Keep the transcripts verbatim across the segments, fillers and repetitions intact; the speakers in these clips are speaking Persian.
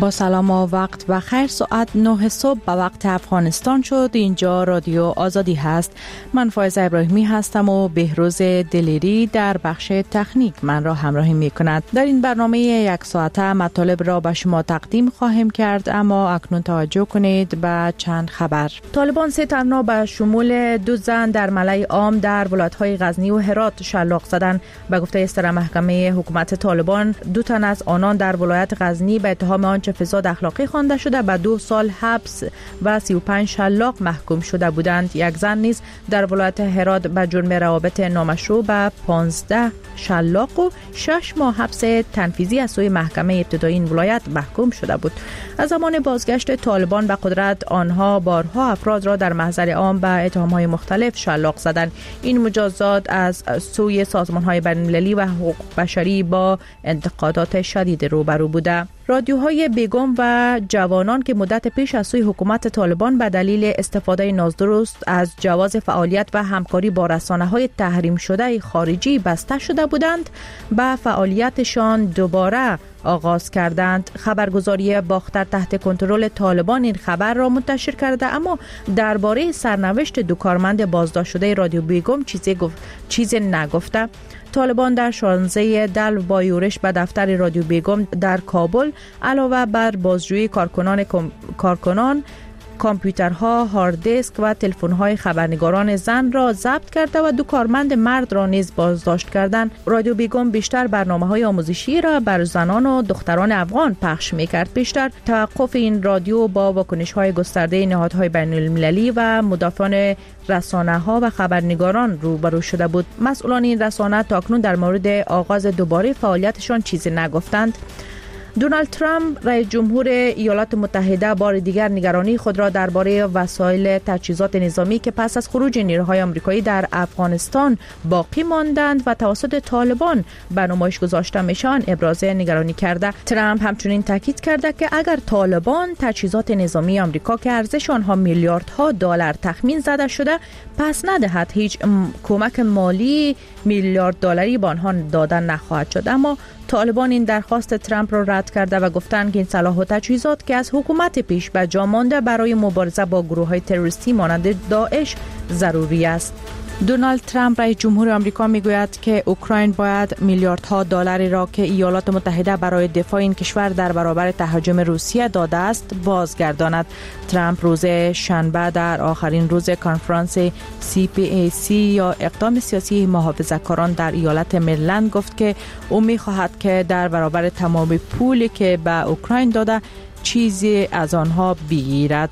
با سلام و وقت و خیر، ساعت نه صبح به وقت افغانستان شد. اینجا رادیو آزادی هست. من فایزه ابراهیمی هستم و بهروز دلیری در بخش تکنیک من را همراهی می کند. در این برنامه یک ساعته مطالب را به شما تقدیم خواهیم کرد، اما اکنون توجه کنید به چند خبر. طالبان سه تنها به شمول دو زن در ملأ عام در ولایت‌های غزنی و هرات شلاق زدند. به گفته سر محکمه حکومت طالبان، دو تن از آنان در ولایت غزنی به اتهام آنچه فساد اخلاقی خوانده شده به دو سال حبس و سی و پنج شلاق محکوم شده بودند. یک زن نیز در ولایت هرات به جرم روابط نامشروع به پانزده شلاق و شش ماه حبس تنفیذی از سوی محکمه ابتدایی این ولایت محکوم شده بود. از زمان بازگشت طالبان به قدرت، آنها بارها افراد را در محضر عام به اتهام‌های مختلف شلاق زدند. این مجازات از سوی سازمان‌های بین‌المللی و حقوق بشری با انتقادات شدید روبرو بوده. رادیوهای بیگم و جوانان که مدت پیش از سوی حکومت طالبان به دلیل استفاده نادرست از جواز فعالیت و همکاری با رسانه‌های تحریم شده خارجی بسته شده بودند، به فعالیتشان دوباره آغاز کردند. خبرگزاری باختر تحت کنترل طالبان این خبر را منتشر کرده، اما درباره سرنوشت دو کارمند بازداشت شده رادیو بیگم چیزی گفت چیزی نگفته. طالبان در شانزده دلو با یورش به دفتر رادیو بیگم در کابل علاوه بر بازجویی کارکنان کارکنان کامپیوترها، هارد دیسک و تلفن‌های خبرنگاران زن را ضبط کرده و دو کارمند مرد را نیز بازداشت کردند. رادیو بیگم بیشتر برنامه‌های آموزشی را بر زنان و دختران افغان پخش می‌کرد. بیشتر توقف این رادیو با واکنش‌های گسترده نهادهای بین‌المللی و مدافعان رسانه‌ها و خبرنگاران روبرو شده بود. مسئولان این رسانه تاکنون در مورد آغاز دوباره فعالیتشان چیزی نگفتند. دونالد ترامپ رئیس جمهور ایالات متحده بار دیگر نگرانی خود را درباره وسایل تجهیزات نظامی که پس از خروج نیروهای آمریکایی در افغانستان باقی ماندند و توسط طالبان به نمایش گذاشته میشن ابراز نگرانی کرده. ترامپ همچنین تاکید کرده که اگر طالبان تجهیزات نظامی آمریکا که ارزش آنها میلیاردها دلار تخمین زده شده پس ندهد، هیچ کمک مالی میلیارد دلاری به آنها داده نخواهد شد. اما طالبان این درخواست ترامپ را رد کرده و گفتند که این سلاح و تجهیزات که از حکومت پیش به جا مانده برای مبارزه با گروه‌های تروریستی مانند داعش ضروری است. دونالد ترامپ رئیس جمهور آمریکا میگوید که اوکراین باید میلیاردها دلاری را که ایالات متحده برای دفاع این کشور در برابر تهاجم روسیه داده است بازگرداند. ترامپ روز شنبه در آخرین روز کنفرانس سی پی ای سی یا اقدام سیاسی محافظه‌کاران در ایالت مریلند گفت که او می‌خواهد که در برابر تمام پولی که به اوکراین داده چیزی از آنها بگیرد.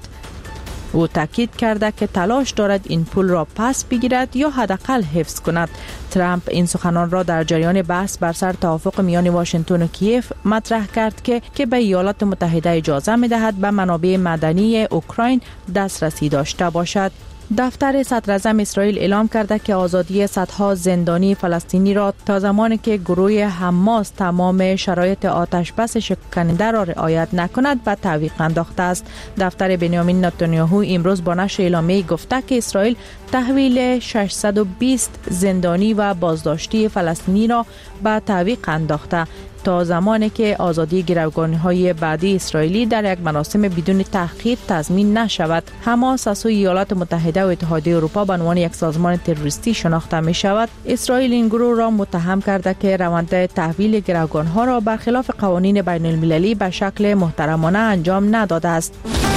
او تاکید کرده که تلاش دارد این پول را پس بگیرد یا حداقل حفظ کند. ترامپ این سخنان را در جریان بحث بر سر توافق میان واشنگتن و کیف مطرح کرد که که به ایالات متحده اجازه می‌دهد به منابع معدنی اوکراین دسترسی داشته باشد. دفتر صدراعظم اسرائیل اعلام کرده که آزادی صدها زندانی فلسطینی را تا زمانی که گروه حماس تمام شرایط آتش بس شکننده را رعایت نکند به تعویق انداخته است. دفتر بنیامین نتانیاهو امروز با نشر اعلامیه‌ای گفته که اسرائیل تحویل ششصد و بیست زندانی و بازداشتی فلسطینی را به تعویق انداخته تا زمانی که آزادی گروگان‌های بعدی اسرائیلی در یک مراسم بدون تأخیر تضمین نشود. حماس از سوی ایالات متحده و اتحادیه اروپا به عنوان یک سازمان تروریستی شناخته می شود. اسرائیل این گروه را متهم کرده که روند تحویل گروگان‌ها را برخلاف قوانین بین المللی به شکل محترمانه انجام نداده است.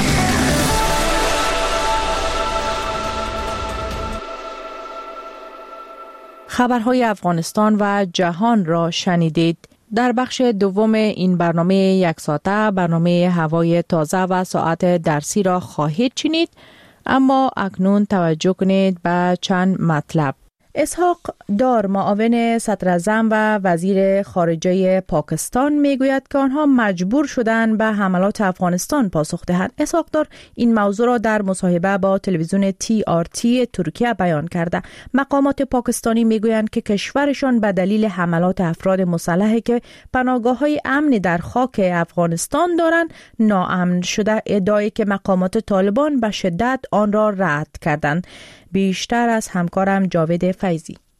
خبرهای افغانستان و جهان را شنیدید. در بخش دوم این برنامه یک ساعته برنامه هوای تازه و ساعت درسی را خواهید شنید، اما اکنون توجه کنید به چند مطلب. اسحاق دار معاون صدراعظم و وزیر خارجه پاکستان میگوید که آنها مجبور شدند به حملات افغانستان پاسخ دهند. اسحاق دار این موضوع را در مصاحبه با تلویزیون تی آر تی ترکیه بیان کرده. مقامات پاکستانی میگویند که کشورشان به دلیل حملات افراد مسلحی که پناهگاه‌های امنی در خاک افغانستان دارند ناامن شده، ادعایی که مقامات طالبان به شدت آن را رد کردند. بیشتر از همکارم جاوید فیضی.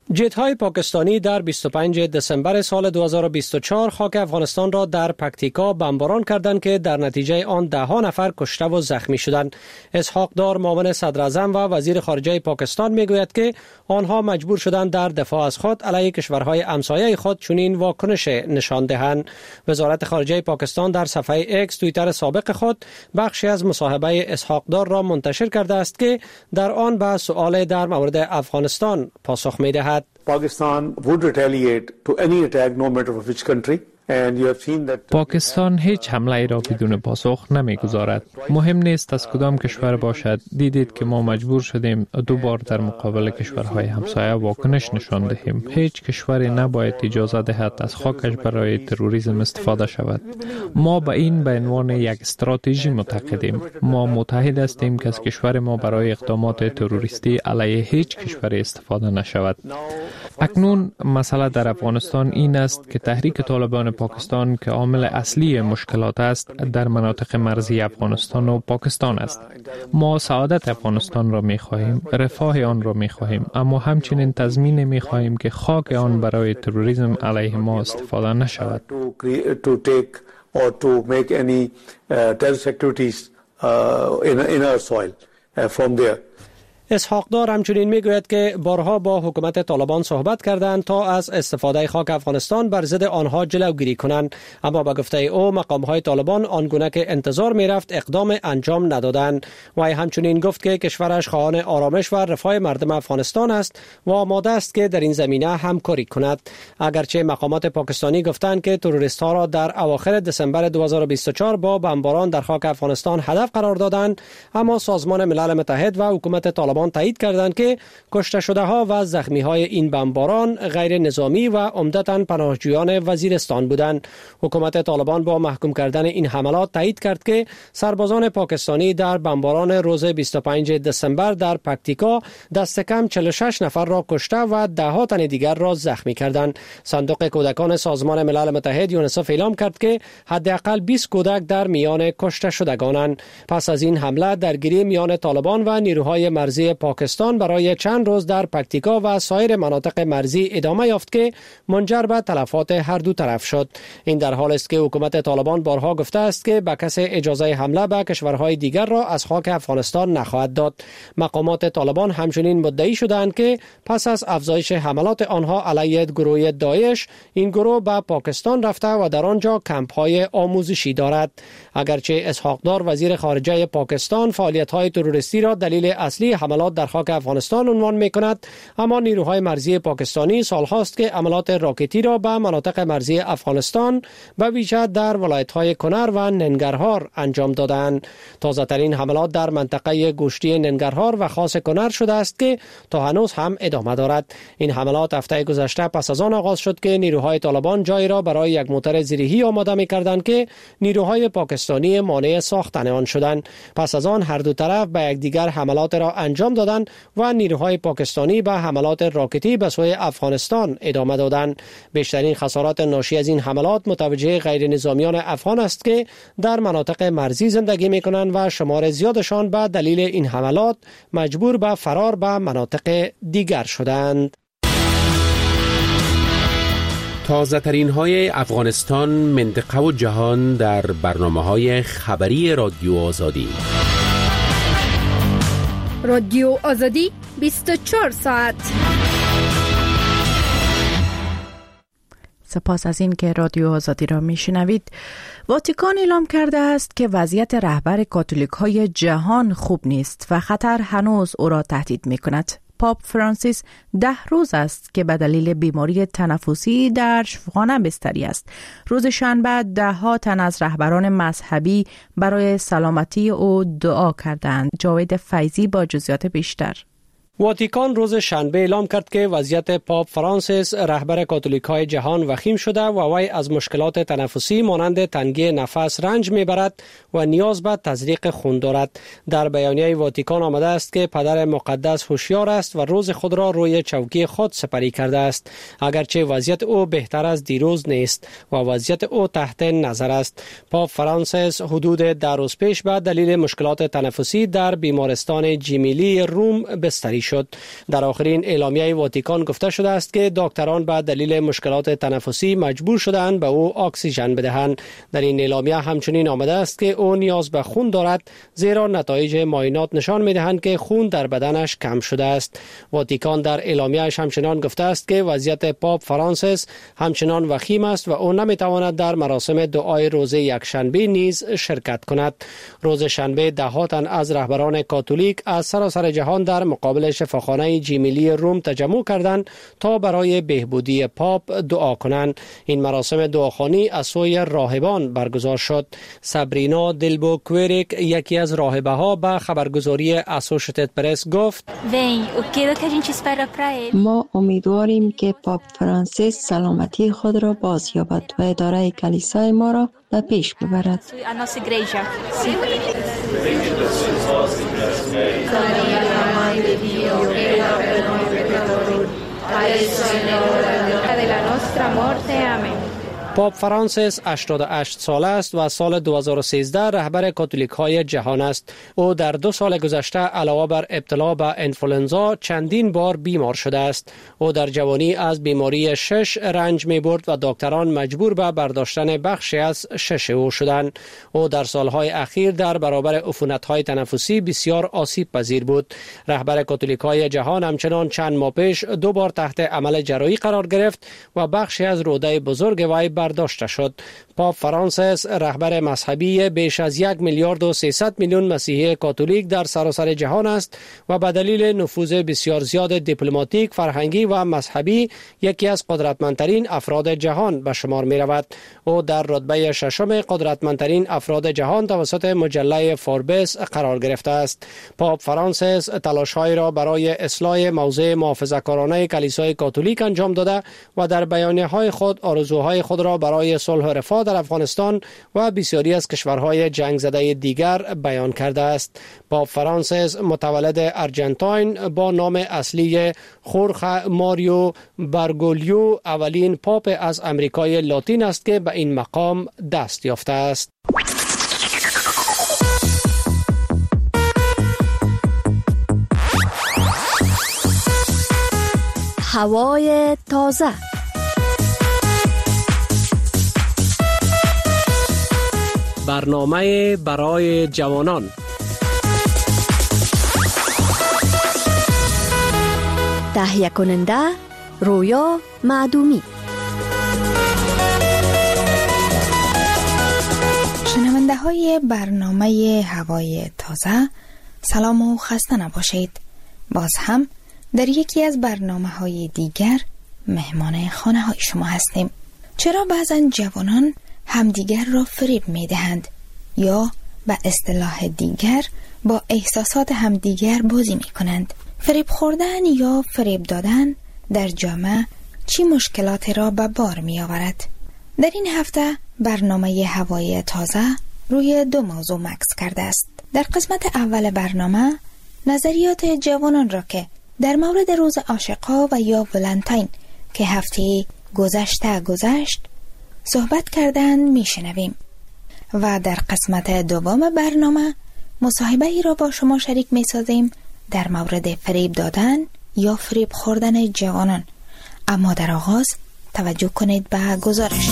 جت‌های پاکستانی در بیست و پنجم دسامبر سال دو هزار و بیست و چهار خاک افغانستان را در پکتیکا بمباران کردند که در نتیجه آن ده ها نفر کشته و زخمی شدند. اسحاق دار معاون صدر اعظم و وزیر خارجه پاکستان میگوید که آنها مجبور شدند در دفاع از خود علیه کشورهای همسایه خود چنین واکنش نشان دهند. وزارت خارجه پاکستان در صفحه ایکس توییتر سابق خود بخشی از مصاحبه اسحاق دار را منتشر کرده است که در آن به سؤال در مورد افغانستان پاسخ می‌دهد. Pakistan would retaliate to any attack no matter of which country. پاکستان هیچ حمله را بدون پاسخ نمیگذارد. مهم نیست از کدام کشور باشد. دیدید که ما مجبور شدیم دو بار در مقابل کشورهای همسایه واکنش نشان دهیم. هیچ کشوری نباید اجازه دهد از خاکش برای تروریسم استفاده شود. ما به این به عنوان یک استراتژی معتقدیم. ما متحد هستیم که از کشور ما برای اقدامات تروریستی علیه هیچ کشوری استفاده نشود. اکنون مسئله در افغانستان این است که تحریک طالبان پاکستان که عامل اصلی مشکلات است در مناطق مرزی افغانستان و پاکستان است. ما سعادت افغانستان را می خواهیم، رفاه آن را می خواهیم، اما همچنین تضمین می خواهیم که خاک آن برای تروریسم علیه ما استفاده نشود. اسحاق دار همچنین میگوید که بارها با حکومت طالبان صحبت کردند تا از استفاده خاک افغانستان بر ضد آنها جلوگیری کنند، اما با گفته او مقامهای طالبان آنگونه که انتظار میرفت اقدام انجام ندادند. و همچنین گفت که کشورش خواهان آرامش و رفاه مردم افغانستان است و آماده است که در این زمینه همکاری کند. اگرچه مقامات پاکستانی گفتند که تروریست ها را در اواخر دسامبر دو هزار و بیست و چهار با بمباران در خاک افغانستان هدف قرار دادند، اما سازمان ملل متحد و حکومت طالبان تایید کردند که کشته شده ها و زخمی های این بمباران غیر نظامی و عمدتاً پناهجویان وزیرستان بودند. حکومت طالبان با محکوم کردن این حملات تایید کرد که سربازان پاکستانی در بمباران روز بیست و پنجم دسامبر در پکتیکا دست کم چهل و شش نفر را کشته و ده ها تن دیگر را زخمی کردند. صندوق کودکان سازمان ملل متحد یونیسف اعلام کرد که حداقل بیست کودک در میان کشته شدگانند. پس از این حمله درگیری میان طالبان و نیروهای مرزی پاکستان برای چند روز در پکتیکا و سایر مناطق مرزی ادامه یافت که منجر به تلفات هر دو طرف شد. این در حالی است که حکومت طالبان بارها گفته است که به کسی اجازه حمله به کشورهای دیگر را از خاک افغانستان نخواهد داد. مقامات طالبان همچنین مدعی شدند که پس از افزایش حملات آنها علیه گروه داعش، این گروه به پاکستان رفته و در آنجا کمپ‌های آموزشی دارد. اگرچه اسحاق دار وزیر خارجه پاکستان فعالیت‌های تروریستی را دلیل اصلی حملات در خاک افغانستان عنوان می‌کند، اما نیروهای مرزی پاکستانی سال‌هاست که حملات راکتی را به مناطق مرزی افغانستان به ویژه در ولایت‌های کنر و ننگرهار انجام دادند. تازه‌ترین حملات در منطقه گوشتی ننگرهار و خاص کنر شده است که تا هنوز هم ادامه دارد. این حملات هفته گذشته پس از آن آغاز شد که نیروهای طالبان جایی را برای یک موتر زیرهی آماده می‌کردند که نیروهای پاکستانی مانع ساختن آن شدند. پس از آن هر دو طرف به یکدیگر حملات را انجام دادند و نیروهای پاکستانی به حملات راکتی به سوی افغانستان ادامه دادند. بیشترین خسارات ناشی از این حملات متوجه غیر نظامیان افغان است که در مناطق مرزی زندگی می‌کنند و شمار زیادشان به دلیل این حملات مجبور به فرار به مناطق دیگر شدند. تازه ترین های افغانستان، منطقه و جهان در برنامه های خبری رادیو آزادی. رادیو آزادی بیست و چهار ساعت. سپاس از این که رادیو آزادی را میشنوید. واتیکان اعلام کرده است که وضعیت رهبر کاتولیک های جهان خوب نیست و خطر هنوز او را تهدید می کند. پاپ فرانسیس ده روز است که به دلیل بیماری تنفسی در شفاخانه بستری است. روز شنبه ده ها تن از رهبران مذهبی برای سلامتی او دعا کردند. جاوید فیضی با جزئیات بیشتر. واتیکان روز شنبه اعلام کرد که وضعیت پاپ فرانسیس رهبر کاتولیک‌های جهان وخیم شده و وی از مشکلات تنفسی مانند تنگی نفس رنج میبرد و نیاز به تزریق خون دارد. در بیانیه واتیکان آمده است که پدر مقدس هوشیار است و روز خود را روی چوکی خود سپری کرده است، اگرچه وضعیت او بهتر از دیروز نیست و وضعیت او تحت نظر است. پاپ فرانسیس حدود ده روز پیش به دلیل مشکلات تنفسی در بیمارستان جیمیلی روم بستری شد. در آخرین اعلامیه واتیکان گفته شده است که دکتران به دلیل مشکلات تنفسی مجبور شدند به او اکسیژن بدهند. در این اعلامیه همچنین آمده است که او نیاز به خون دارد، زیرا نتایج معاینات نشان می‌دهند که خون در بدنش کم شده است. واتیکان در اعلامیه‌اش همچنین گفته است که وضعیت پاپ فرانسیس همچنان وخیم است و او نمی‌تواند در مراسم دعای روز یکشنبه نیز شرکت کند. روز شنبه دهها تن از رهبران کاتولیک از سراسر جهان در مقابل شفاخانه جیمیلی روم تجمع کردند تا برای بهبودی پاپ دعا کنند. این مراسم دعاخوانی از سوی راهبان برگزار شد. سابرینا دلبوکویریک، یکی از راهبه‌ها، به خبرگزاری اسوشیتد پرس گفت: ما امیدواریم که پاپ فرانسیس سلامتی خود را بازیابد و اداره کلیسای ما را به پیش ببرد. پاپ فرانسیس هشتاد و هشت ساله است و سال دو هزار و سیزده رهبر کاتولیک های جهان است. او در دو سال گذشته علاوه بر ابتلا به انفلوئنزا چندین بار بیمار شده است. او در جوانی از بیماری شش رنج می برد و دکتران مجبور به برداشتن بخشی از شش او شدند. او در سالهای اخیر در برابر عفونت‌های تنفسی بسیار آسیب پذیر بود. رهبر کاتولیک های جهان همچنان چند ماه پیش دو بار تحت عمل جراحی قرار گرفت و بخشی از روده بزرگ وی برداشته شد. پاپ فرانسیس رهبر مذهبی بیش از یک میلیارد و سیصد میلیون مسیحی کاتولیک در سراسر جهان است و به دلیل نفوذ بسیار زیاد دیپلماتیک، فرهنگی و مذهبی یکی از قدرتمندترین افراد جهان به شمار می رود. او در رتبه ششم قدرتمندترین افراد جهان توسط مجله فوربس قرار گرفته است. پاپ فرانسیس تلاش‌های را برای اصلاح موضع محافظه‌کارانه کلیسای کاتولیک انجام داده و در بیانیه‌های خود آرزوهای خود را برای صلح و رفاه در افغانستان و بسیاری از کشورهای جنگ زده دیگر بیان کرده است. پاپ فرانسیس متولد ارجنتاین با نام اصلی خورخ ماریو برگولیو اولین پاپ از امریکای لاتین است که به این مقام دست یافته است. هوای تازه. برنامه برای جوانان. تهیه کننده رویا معدومی. شنونده های برنامه هوای تازه، سلام و خسته نباشید. باز هم در یکی از برنامه های دیگر مهمان خانه های شما هستیم. چرا بعضا جوانان همدیگر را فریب می دهند یا به اصطلاح دیگر با احساسات همدیگر بازی می کنند؟ فریب خوردن یا فریب دادن در جامعه چی مشکلاتی را به بار می آورد؟ در این هفته برنامه هوای تازه روی دو موضوع مکس کرده است. در قسمت اول برنامه نظریات جوانان را که در مورد روز عاشقا و یا ولنتاین که هفته گذشته گذشت صحبت کردن میشنویم و در قسمت دوم برنامه مصاحبه ای را با شما شریک میسازیم در مورد فریب دادن یا فریب خوردن جوانان. اما در آغاز توجه کنید به گزارش.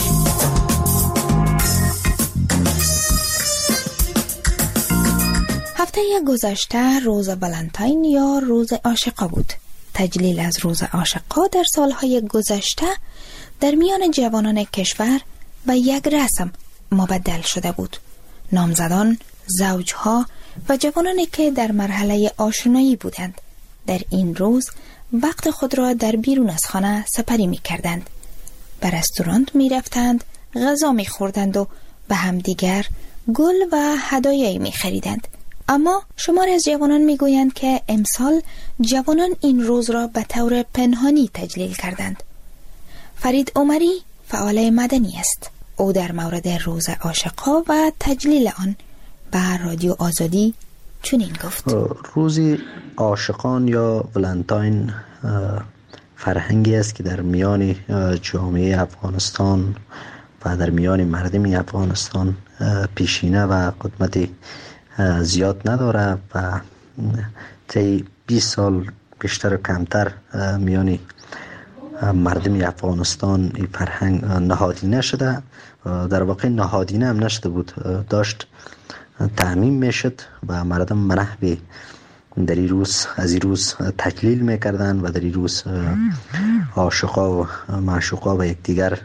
هفته گذشته روز ولنتاین یا روز عاشقا بود. تجلیل از روز عاشقا در سالهای گذشته در میان جوانان کشور به یک رسم مبدل شده بود. نامزدان، زوجها و جوانانی که در مرحله آشنایی بودند در این روز وقت خود را در بیرون از خانه سپری می کردند. به رستوران می رفتند، غذا می خوردند و به همدیگر گل و هدایایی می خریدند. اما شمار از جوانان می گویند که امسال جوانان این روز را به طور پنهانی تجلیل کردند. فرید عمری فعال مدنی است. او در مورد روز عاشقا و تجلیل آن به رادیو آزادی چنین گفت: روز عاشقان یا ولنتاین فرهنگی است که در میان جامعه افغانستان و در میان مردم افغانستان پیشینه و قدمت زیاد نداره و طی بیست سال بیشتر و کمتر میانی مردم افغانستان این فرهنگ نهادینه شده، در واقع نهادینه هم نشده بود، داشت تعمیم میشد و مردم منحوی در این روز از این روز تجلیل میکردن و در این روز عاشقا و معشوقا و یکدیگر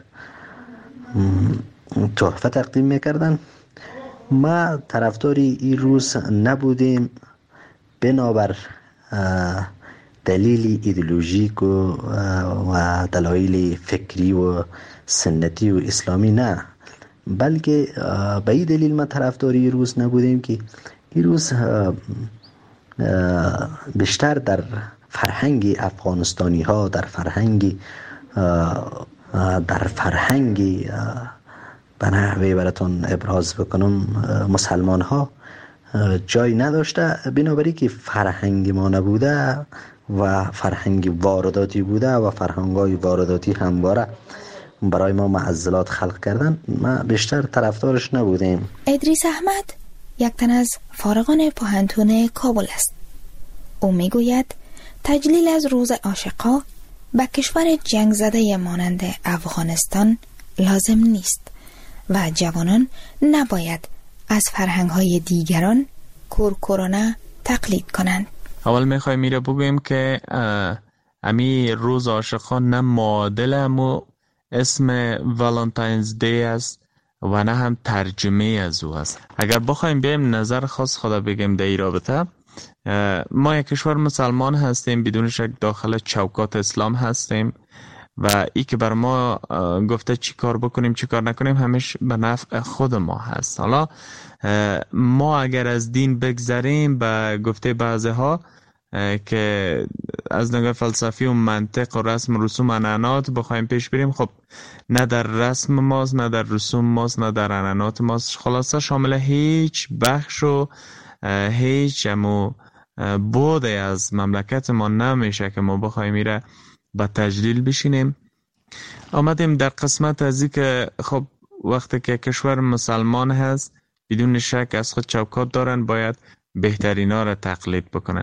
تحفه تقدیم میکردن. ما طرفداری این روز نبودیم بنابر دلیل ایدئولوژیک و, و دلایل فکری و سنتی و اسلامی نه، بلکه به این دلیل ما طرفداری روز نبودیم که این روز بیشتر در فرهنگ افغانستانی ها، در فرهنگ در فرهنگ به نحوی براتون ابراز بکنم مسلمان ها جای نداشته، بنابراین که فرهنگ ما نبوده و فرهنگ وارداتی بوده و فرهنگ های وارداتی همواره برای ما معضلات خلق کردن، ما بیشتر طرفدارش نبودیم. ادریس احمد یک تن از فارغان پوهنتون کابل است. او میگوید تجلیل از روز عاشقا به کشور جنگ زده مانند افغانستان لازم نیست و جوانان نباید از فرهنگ‌های دیگران کورکورانه تقلید کنند. اول میخوایم میره بگویم که امی روز عاشقان نه معادل امو اسم والنتاینز دی است و نه هم ترجمه از او است. اگر بخوایم بیایم نظر خاص خدا بگیم در این رابطه، ما یک کشور مسلمان هستیم، بدون شک داخل چوکات اسلام هستیم و ای که بر ما گفته چی کار بکنیم چی کار نکنیم همیش به نفع خود ما هست. حالا ما اگر از دین بگذریم به گفته بعضی ها که از نگاه فلسفی و منطق و رسم و رسوم عنعنات بخوایم پیش بریم، خب نه در رسم ماست نه در رسوم ماست نه در عنعنات ماست، خلاصه شامل هیچ بخش و هیچ امو بوده از مملکت ما نمیشه که ما بخوایم میره با تجلیل بشینیم. آمدیم در قسمت از این که خب وقتی که کشور مسلمان هست بدون شک از خود چوکات دارن، باید بهترین ها را تقلید بکنن.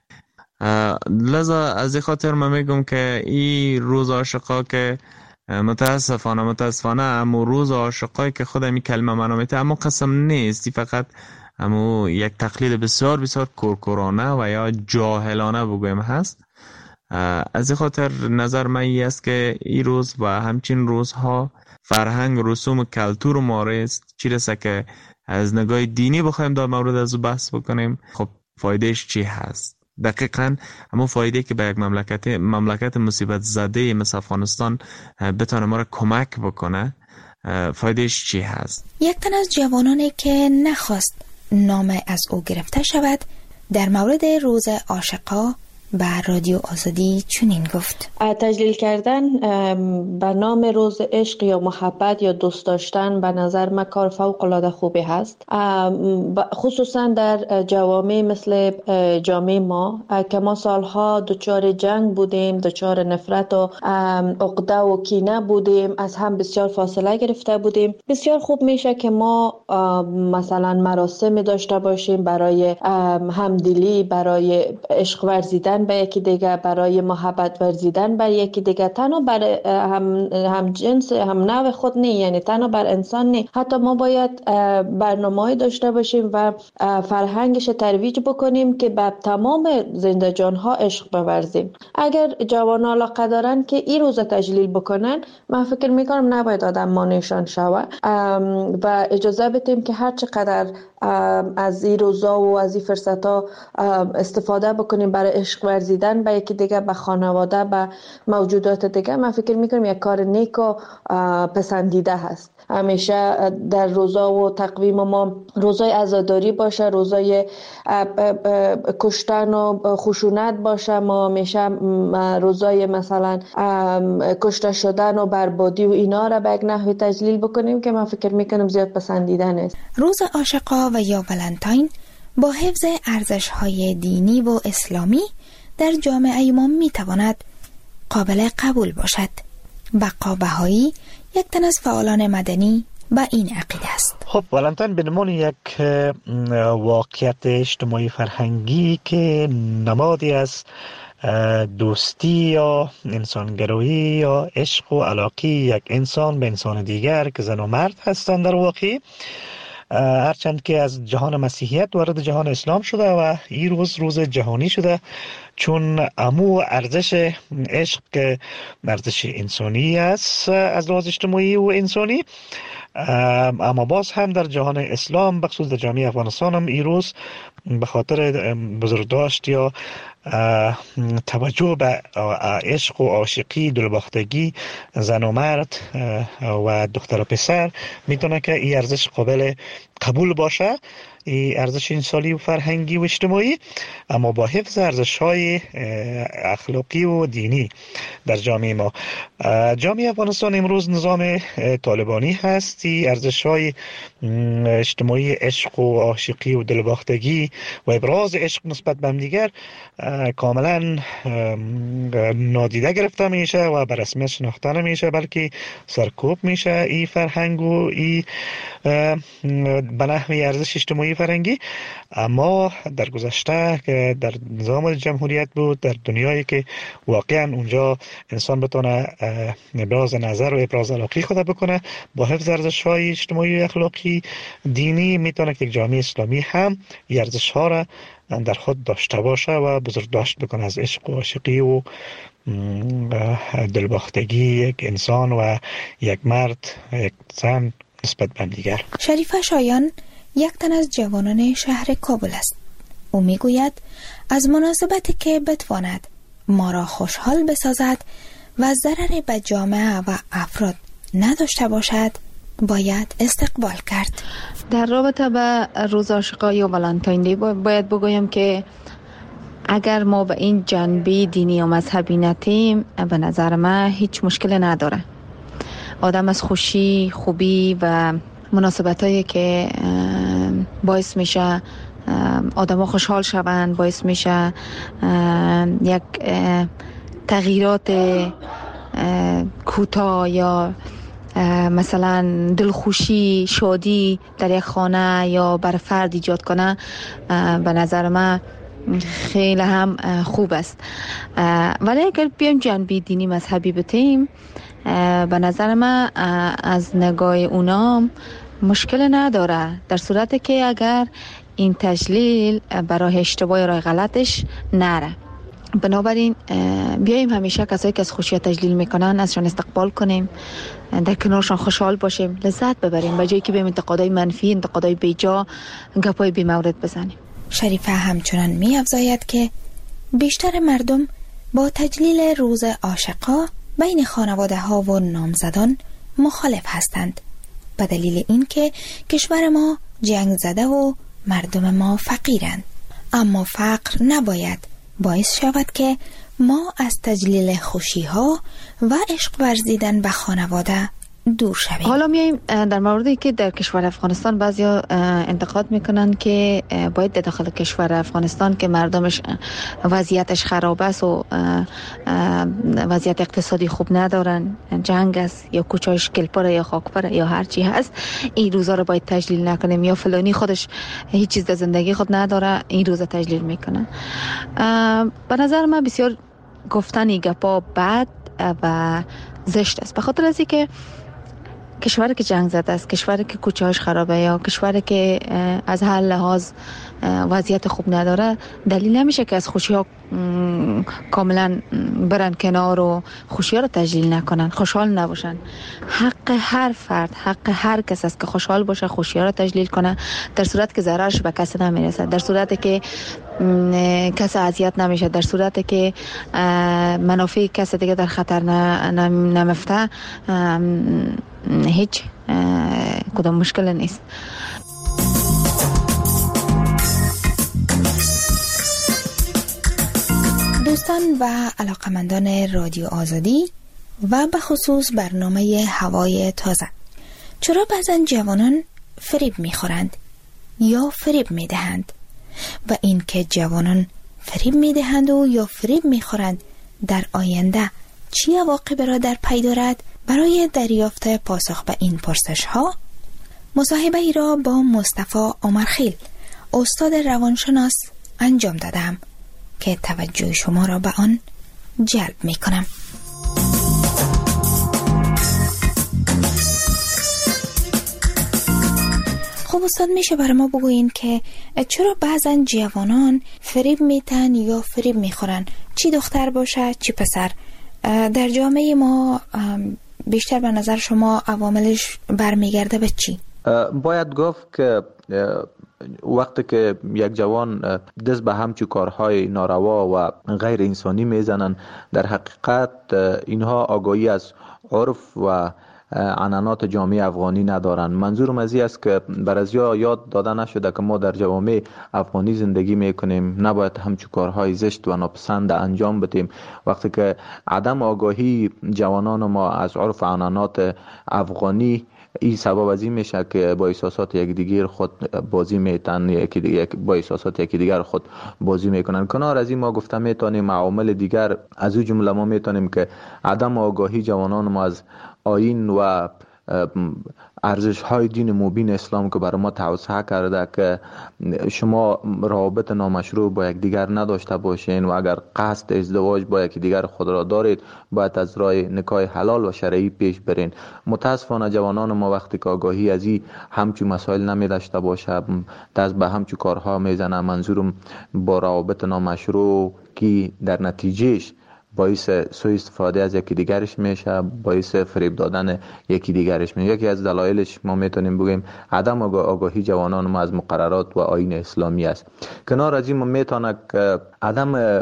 لذا از این خاطر من میگم که این روز عاشقا که متاسفانه متاسفانه امو روز عاشقایی که خود امی کلمه منو میته امو قسم نیستی، فقط امو یک تقلید بسیار بسیار کورکورانه و یا جاهلانه بگویم هست. از این خاطر نظر من ای است که این روز و همچین روزها فرهنگ رسوم و کلتور ما است، چی رسه که از نگاه دینی بخوایم در مورد از بحث بکنیم، خب فایدهش چی هست؟ دقیقاً همون فایده که به یک مملکت مملکت مصیبت زده مثل افغانستان بتونه ما را کمک بکنه، فایدهش چی هست؟ یک تن از جوانانی که نخواست نام از او گرفته شود در مورد روز عاشقا به رادیو آزادی چنین گفت: تجلیل کردن به نام روز عشق یا محبت یا دوست داشتن به نظر من کار فوق العاده خوبی هست، خصوصا در جوامع مثل جامعه ما که ما سالها دچار جنگ بودیم، دچار نفرت و عقده و کینه بودیم، از هم بسیار فاصله گرفته بودیم. بسیار خوب میشه که ما مثلا مراسم داشته باشیم برای همدلی، برای عشق ورزیدن به یکی دیگه، برای محبت ورزیدن بر یکی دیگه، تنها بر هم, هم جنس هم نوع خود نه، یعنی تنها بر انسان نه، حتی ما باید برنامه‌ای داشته باشیم و فرهنگش ترویج بکنیم که به تمام زنده جانها عشق بورزیم. اگر جوان علاقه دارن که این روز تجلیل بکنن، من فکر میکنم نباید آدم مانعشان شوه و اجازه بدیم که هر چقدر از این روزا و از این فرصتها استفاده بکنیم برای عشق ورزیدن به یکی دیگه، به خانواده، به موجودات دیگه. من فکر میکنم یک کار نیک و پسندیده هست. همیشه در روزا و تقویم ما روزای عزاداری باشه، روزای کشتن و خشونت باشه، ما همیشه روزای مثلا کشته شدن و بربادی و اینا را به یک نحوی تجلیل بکنیم که من فکر میکنم زیاد پسندیده نیست. روز عاشقا و یا ولنتاین با حفظ ارزش‌های دینی و اسلامی در جامعه ما میتواند قابل قبول باشد. بقا بهایی یک تن از فعالان مدنی با این عقیده است. خب ولنتاین به عنوان یک واقعیت اجتماعی فرهنگی که نمادی از دوستی یا انسانگرایی یا عشق و علاقه یک انسان به انسان دیگر که زن و مرد هستند در واقع، هرچند که از جهان مسیحیت وارد جهان اسلام شده و این روز روز جهانی شده، چون امو ارزش عشق که ارزش انسانی است از لحاظ اجتماعی و انسانی، اما باز هم در جهان اسلام بخصوص در جامعه افغانستان هم این روز به خاطر بزرگداشت یا توجه به عشق و عاشقی، دلباختگی زن و مرد و دختر و پسر میتونه که این ارزش قابل قبول باشه، این ارزش انسانی و فرهنگی و اجتماعی، اما با حفظ ارزش‌های اخلاقی و دینی در جامعه ما. جامعه افغانستان امروز نظام طالبانی هست، ارزش‌های اجتماعی عشق و عاشقی و دلباختگی و ابراز عشق نسبت به همدیگر کاملا نادیده گرفته میشه و به رسمیت شناخته نمیشه، بلکه سرکوب میشه این فرهنگ و این به نحوی ارزش اجتماعی فرهنگی. اما در گذشته که در نظام جمهوریت بود، در دنیایی که واقعا اونجا انسان بتونه ابراز نظر و ابراز علاقه خود بکنه با حفظ ارزش‌های اجتماعی و اخلاقی دینی، میتونه که یک جامعه اسلامی هم این ارزش‌ها را در خود داشته باشه و بزرگداشت بکنه از عشق و عاشقی و دلباختگی یک انسان و یک مرد یک زن نسبت به دیگر. شریفه شایان یک تن از جوانان شهر کابل است. او میگوید از مناسبتی که بتواند ما را خوشحال بسازد و ضرری به جامعه و افراد نداشته باشد باید استقبال کرد. در رابطه با روز عاشقان یا ولنتاین دی باید بگویم که اگر ما به این جنبه دینی و مذهبی نتیم، به نظر من هیچ مشکل نداره. آدم از خوشی، خوبی و مناسبتایی که باعث میشه آدم ها خوشحال شوند، باعث میشه یک تغییرات کوتاه یا مثلا دلخوشی، شادی در یک خانه یا بر فرد ایجاد کنه، به نظر من خیلی هم خوب است. ولی اگر بیایم جنبه دینی مذهبی بتیم، به نظر من از نگاه اونا مشکل نداره، در صورتی که اگر این تجلیل برای اشتباه راه غلطش نره. بنابراین بیاییم همیشه کسایی که از خوشی تجلیل میکنن ازشان استقبال کنیم، در کنارشان خوشحال باشیم، لذت ببریم، به جایی که بیم انتقادای منفی، انتقادای بیجا، گپای بی مورد بزنیم. شریفه همچنان می افزاید که بیشتر مردم با تجلیل روز عاشقا بین خانواده ها و نامزدان مخالف هستند، به دلیل اینکه کشور ما جنگ زده و مردم ما فقیرند. اما فقر نباید باعث شود که ما از تجلیل خوشی ها و عشق ورزیدن به خانواده دور شویم. حالا میایم در موردی که در کشور افغانستان بعضیا انتقاد میکنن که باید در داخل کشور افغانستان که مردمش وضعیتش خراب است و وضعیت اقتصادی خوب ندارن، جنگ است یا کوچه‌اش گلپره یا خاکپره یا هر چی هست، این روزا رو باید تجلیل نکنیم، یا فلانی خودش هیچ چیز در زندگی خود نداره این روزا تجلیل میکنه. به نظر من بسیار گفتن گپا بد و زشت است، به خاطر از اینکه کشوری که جنگ زده است، کشوری که کوچه‌اش خرابه یا کشوری که از هر لحاظ وضعیت خوب نداره، دلیل نمیشه که از خوشی‌ها کاملا برن کنار و خوشی‌ها رو تجلیل نکنن، خوشحال نباشن. حق هر فرد، حق هر کس است که خوشحال باشه، خوشی‌ها رو تجلیل کنه، در صورت که ضررش به کسی نمیرسه، در صورتی که کسی اذیت نمیشه، در صورتی که منافع کسی دیگه در خطر نمیفته، هیچ کدام مشکل نیست. دوستان و علاقمندان رادیو آزادی و به خصوص برنامه هوای تازه، چرا بعضا جوانان فریب میخورند یا فریب میدهند و این که جوانان فریب میدهند و یا فریب میخورند در آینده چی عواقب را در پی دارد؟ برای دریافت پاسخ به این پرسش ها مصاحبه ای را با مصطفی عمرخیل، استاد روانشناس انجام دادم که توجه شما را به آن جلب می کنم. خب استاد، میشه برای ما بگوین که چرا بعضا جوانان فریب میتن یا فریب میخورن، چی دختر باشه چی پسر؟ در جامعه ما بیشتر به نظر شما عواملش برمیگرده به چی؟ باید گفت که وقتی که یک جوان دست به همچون کارهای ناروا و غیر انسانی میزنن، در حقیقت اینها آگاهی از عرف و عنعنات جامعه افغانی ندارن. منظورم از این است که برازیا یاد داده نشده که ما در جوامع افغانی زندگی میکنیم، نباید همچون کارهای زشت و ناپسند انجام بدیم. وقتی که عدم آگاهی جوانان ما از عرف و عنعنات افغانی، این سبب از این میشه که با احساسات یک دیگر خود بازی میتن، یکی دیگر با احساسات یکی دیگر خود بازی میکنن. کنار از این ما گفته میتونیم عوامل دیگر، از اون جمله ما میتونیم که عدم آگاهی جوانان ما از آیین و ارزش های دین مبین اسلام که برای ما توسعه کرده که شما روابط نامشروع با یک دیگر نداشته باشین و اگر قصد ازدواج با یک دیگر خود را دارید باید از راه نکاح حلال و شرعی پیش برین. متاسفانه جوانان ما وقتی که آگاهی از این همچون مسائل نمی داشته باشه دست به همچون کارها میزنه. منظورم با روابط نامشروع که در نتیجهش باعث سوء استفاده از یکی دیگرش میشه، باعث فریب دادن یکی دیگرش میشه. یکی از دلایلش ما میتونیم بگیم عدم آگاهی جوانان ما از مقررات و آیین اسلامی است. کنار از این ما میتونه که عدم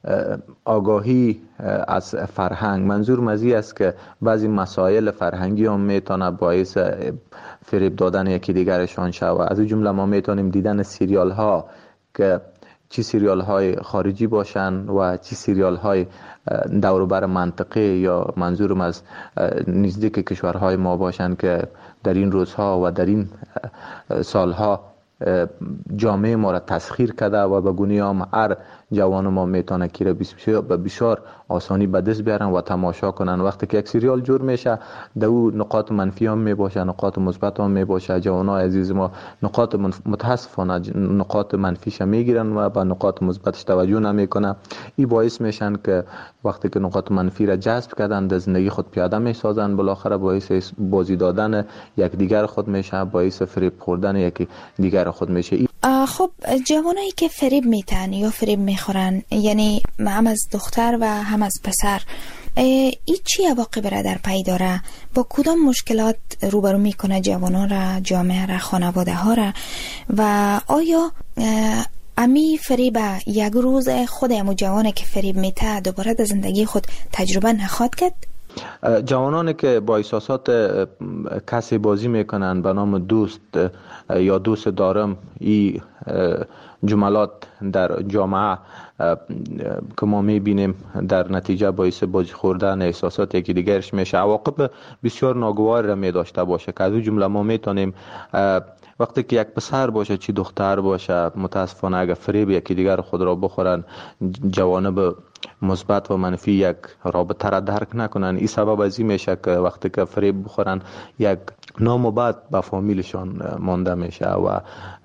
آگاهی از فرهنگ، منظور از این است که بعضی مسائل فرهنگی هم میتونه باعث فریب دادن یکی دیگرشان شود. از این جمله ما میتونیم دیدن سریال ها که چی سریال های خارجی باشن و چی سریال های دور بر منطقه یا منظورم از نزدیک کشورهای ما باشن که در این روزها و در این سالها جامعه ما را تسخیر کرده و به گونه هم هر جوان ما میتونه که به بسیار آسانی به دست بیارن و تماشا کنن. وقتی که یک سریال جور میشه در او نقاط منفی هم میباشه، نقاط مثبت هم میباشه. جوانای عزیز ما نقاط متاسفانه نقاط منفیش میگیرن و به نقاط مثبتش توجه نمیکنن. این باعث میشن که وقتی که نقاط منفی را جذب کردن در زندگی خود پیاده میسازن، بالاخره باعث بازی دادن یک دیگر خود میشه، باعث فریب خوردن یک دیگر خود میشه. خب جوانایی که فریب میتن یا فریب میخورن، یعنی هم از دختر و هم از پسر، ای چی عواقب را در پی داره؟ با کدام مشکلات روبرو میکنه جوانان را، جامعه را، خانواده ها را؟ و آیا امی فریب یک روز خود امو جوانه که فریب میته دوباره در زندگی خود تجربه نخواهد کرد؟ جوانانی که با احساسات کسی بازی میکنن به نام دوست یا دوست دارم، این جملات در جامعه که ما میبینیم در نتیجه باعث بازی خوردن احساسات یکی دیگرش میشه، عواقب بسیار ناگوار را میداشته باشه که از اون جمله ما میتونیم وقتی که یک پسر باشه چی دختر باشه، متاسفانه اگر فریب یکی دیگر خود را بخورن، جوانب مثبت و منفی یک رابطه را درک نکنن. این سبب از این میشه که وقتی که فریب بخورن یک نام بد به فامیلشان مانده میشه و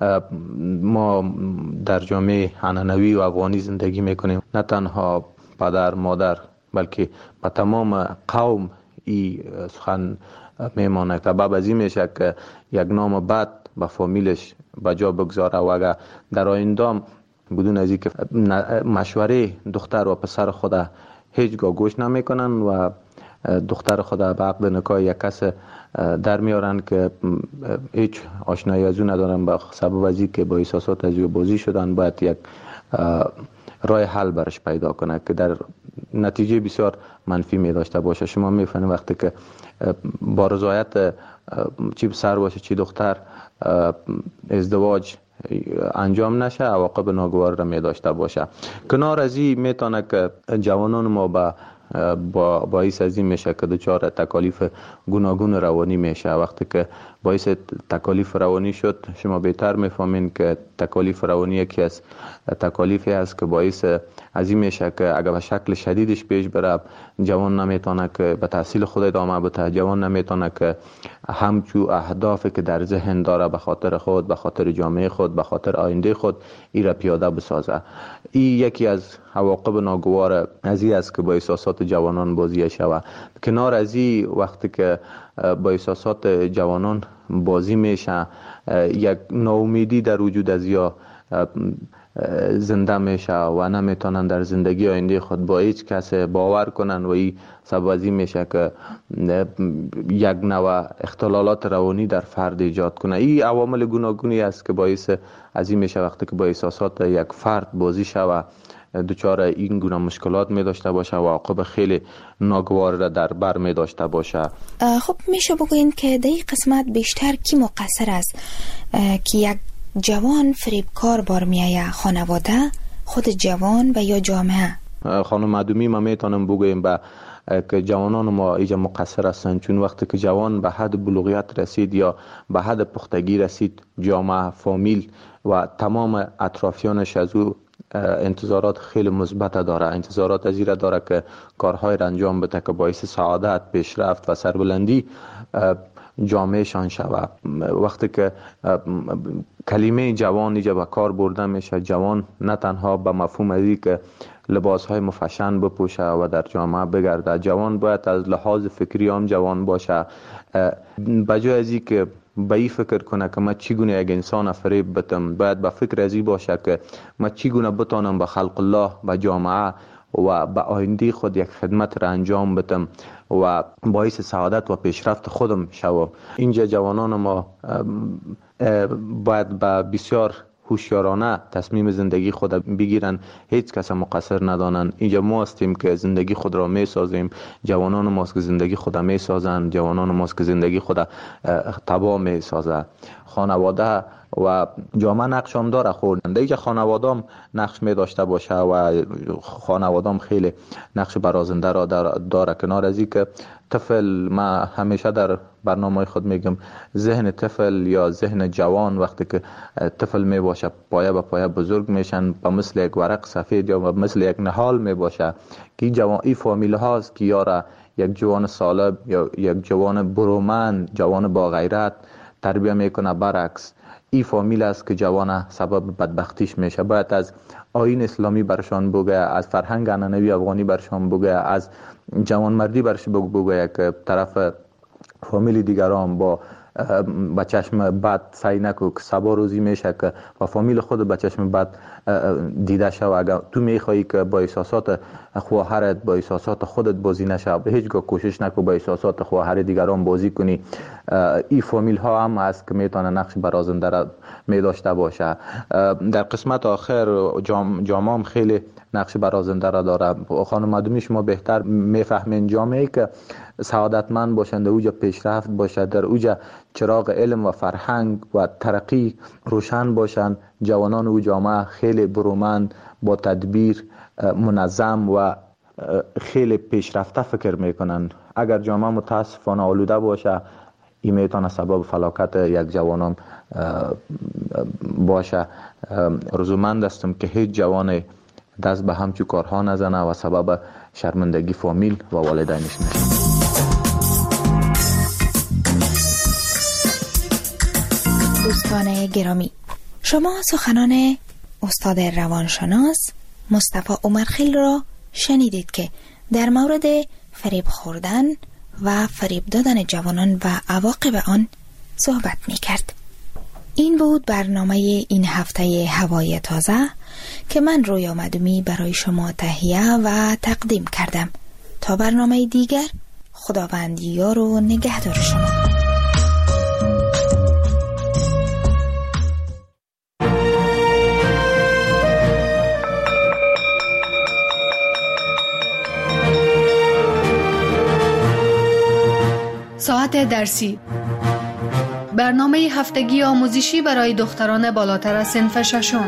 ما در جامعه عنعنوی و افغانی زندگی میکنیم. نه تنها پدر مادر بلکه به تمام قوم این سخن میمانه که سبب از این میشه که یک نام بد به فامیلش به جا بگذاره و اگر در آینده بدون از اینکه مشوره دختر و پسر خود هیچگاه گوش نمیکنن و دختر خود به عقد نکاح یک کس در میارن که هیچ آشنایی از او ندارن، به سبب از اینکه با احساسات از او بازی شدن، باید یک راه حل برش پیدا کنه که در نتیجه بسیار منفی می داشته باشه. شما میفهمید وقتی که با رضایت چی پسر باشه چی دختر ازدواج انجام نشه، عواقب ناگوار را می داشته باشه. کنار از این میتونه که جوانان ما با با باعث از این میشه که دچار تکالیف گوناگون روانی میشه. وقتی که باعث تکالیف روانی شد، شما بهتر میفهمین که تکالیف روانی یکی از تکالیفی است که باعث از این میشه که اگر به شکل شدیدش پیش بره، جوان نمیتونه که به تحصیل خود ادامه بده، جوان نمیتونه که همچو اهدافی که در ذهن داره به خاطر خود، به خاطر جامعه خود، به خاطر آینده خود ای را پیاده بسازه. این یکی از عواقب ناگوار از این است که با احساسات جوانان بازی شود. کنار از این وقتی که با احساسات جوانان بازی میشه، یک ناامیدی در وجود از یا زنده میشه و نمیتونن در زندگی آینده خود با هیچ کس باور کنن و این سبب از این میشه که یک نوع اختلالات روانی در فرد ایجاد کنه. این عوامل گوناگونی است که باعث از این میشه وقتی که با احساسات یک فرد بازی شود دچار این گونه مشکلات می داشته باشه و عواقب خیلی ناگوار را در بر می داشته باشه. خب میشه بگوین که در این قسمت بیشتر کی مقصر است که یک جوان فریبکار بار میایه؟ خانواده، خود جوان و یا جامعه؟ خانم معدومی ما میتونم بگویم با که جوانان ما ایجا مقصر هستند، چون وقتی که جوان به حد بلوغیت رسید یا به حد پختگی رسید، جامعه، فامیل و تمام اطرافیانش از او انتظارات خیلی مثبت داره. انتظارات از این داره که کارهای را انجام بده که باعث سعادت، پیشرفت و سربلندی جامعه شان شود. وقتی که کلمه جوان اینجا به کار برده میشه، جوان نه تنها به مفهوم ازی که لباس های مفشن بپوشه و در جامعه بگرده، جوان باید از لحاظ فکری هم جوان باشه. بجای ازی که به این فکر کنه که من چگونه یک انسان فریب بتم، باید به فکر ازی باشه که من چگونه بتانم به خلق الله، به جامعه و به آینده خود یک خدمت را انجام بدم و باعث سعادت و پیشرفت خودم شوم. اینجا جوانان ما باید به بسیار هوشیارانه تصمیم زندگی خود بگیرن، هیچ کس مقصر ندانن. اینجا ما هستیم که زندگی خود را می سازیم، جوانان ماست که زندگی خود می سازن، جوانان ماست که زندگی خود تباه می سازه. خانواده و جامعه نقش هم داره خوردن. دیگه خانواده هم نقش می داشته باشه و خانواده هم خیلی نقش برازنده را داره. کنار از این که طفل، ما همیشه در برنامه خود میگم ذهن طفل یا ذهن جوان وقتی که طفل می باشه پایه به پایه بزرگ میشن، به مثل یک ورق سفید یا مثل یک نهال می باشه که جوان ای فامیل هاست که یاره یک جوان سالب یا یک جوان برومند، جوان با غیرت تربیه میکنه. برعکس این فامیل است که جوان سبب بدبختیش میشه. باید از آیین اسلامی برشان بگه، از فرهنگ عنعنوی افغانی برشان بگه، از جوان مردی برش بگه که طرف فامیل دیگران با با چشم بد سعی نکو که سبا روزی میشه که با فامیل خود با چشم بد دیده شو. اگر تو میخوایی که با احساسات خواهرت، با احساسات خودت بازی نشه، به هیچگاه کوشش نکو با احساسات خواهر دیگران بازی کنی. این فامیل ها هم هست که میتونه نقش برازنده را می داشته باشه. در قسمت آخر جام جامعه هم خیلی نقش برازنده را داره. خانم معدومی شما بهتر میفهمین جامعه که سعادتمند باشند، اوجا پیشرفت باشه، در اوجا چراغ علم و فرهنگ و ترقی روشن باشند، جوانان او جامعه خیلی برومند، با تدبیر، منظم و خیلی پیشرفته فکر میکنن. اگر جامعه متاسفانه آلوده باشه، این میتونه سبب فلاکت یک جوانان باشه. رضامند هستم که هیچ جوان دست به همچون کارها نزنه و سبب شرمندگی فامیل و والدینش نشه. دوستان گرامی، شما سخنان استاد روانشناس مصطفی عمرخیل را شنیدید که در مورد فریب خوردن و فریب دادن جوانان و عواقب آن صحبت می کرد. این بود برنامه این هفته هوای تازه که من رویا مدومی برای شما تهیه و تقدیم کردم. تا برنامه دیگر، خداوند یار و نگهدار شما. ساعت درسی، برنامه هفتگی آموزشی برای دختران بالاتر از صنف ششم.